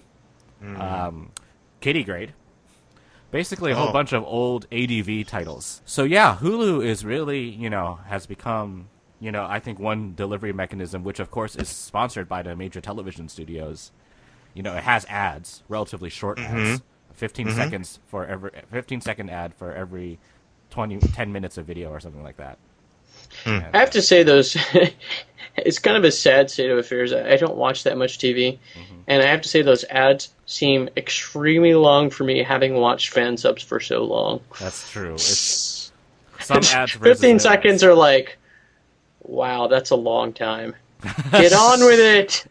um, Kitty Grade. Basically, a whole Oh. bunch of old A D V titles. So yeah, Hulu is really, you know, has become, you know, I think one delivery mechanism, which of course is sponsored by the major television studios. You know, it has ads, relatively short ads, fifteen seconds for every fifteen second ad for every twenty, ten minutes of video or something like that. And, I have to say those. It's kind of a sad state of affairs. I I don't watch that much T V, and I have to say those ads seem extremely long for me, having watched fan subs for so long. that's true. It's some ads. versus Fifteen others. seconds are like, wow, that's a long time. Get on with it.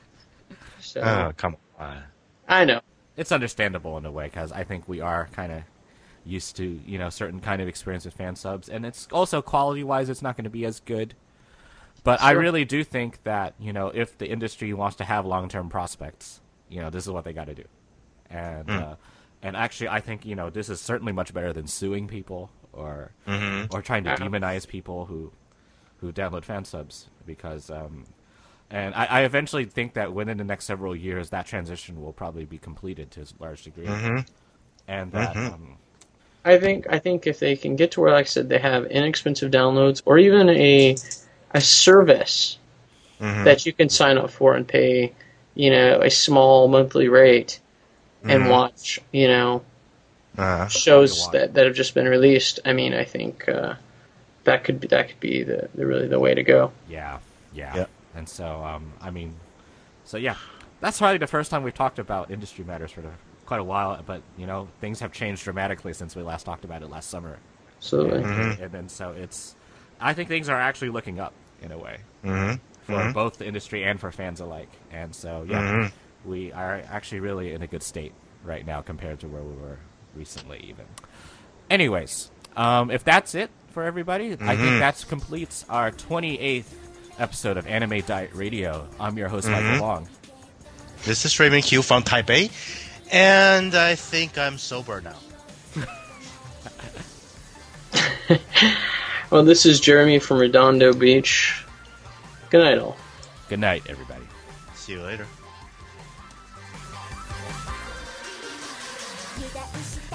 So Oh, come on. I know. It's understandable in a way, because I think we are kind of used to, you know, certain kind of experience with fan subs, and it's also quality-wise, it's not going to be as good. But I Sure. really do think that, you know, if the industry wants to have long-term prospects, you know, this is what they got to do. And uh, and actually, I think, you know, this is certainly much better than suing people or or trying to Yeah. demonize people who who download fan subs, because um, and I, I eventually think that within the next several years, that transition will probably be completed to a large degree, and that um, I think I think if they can get to where, like I said, they have inexpensive downloads, or even a a service that you can sign up for and pay, you know, a small monthly rate and watch, you know, Uh, shows watch. that, that have just been released. I mean, I think uh, that could be that could be the, the really the way to go. yeah, yeah, Yep. and so um, I mean, so yeah, that's probably the first time we've talked about industry matters for the, quite a while. But you know, things have changed dramatically since we last talked about it last summer. Absolutely. And, and then so it's, I think things are actually looking up in a way for both the industry and for fans alike. And so yeah, we are actually really in a good state right now compared to where we were recently even. Anyways, um, if that's it for everybody, I think that completes our twenty-eighth episode of Anime Diet Radio. I'm your host, Michael Long. This is Raymond Q from Taipei, and I think I'm sober now. Well, this is Jeremy from Redondo Beach. Good night, all. Good night, everybody. See you later. 油断した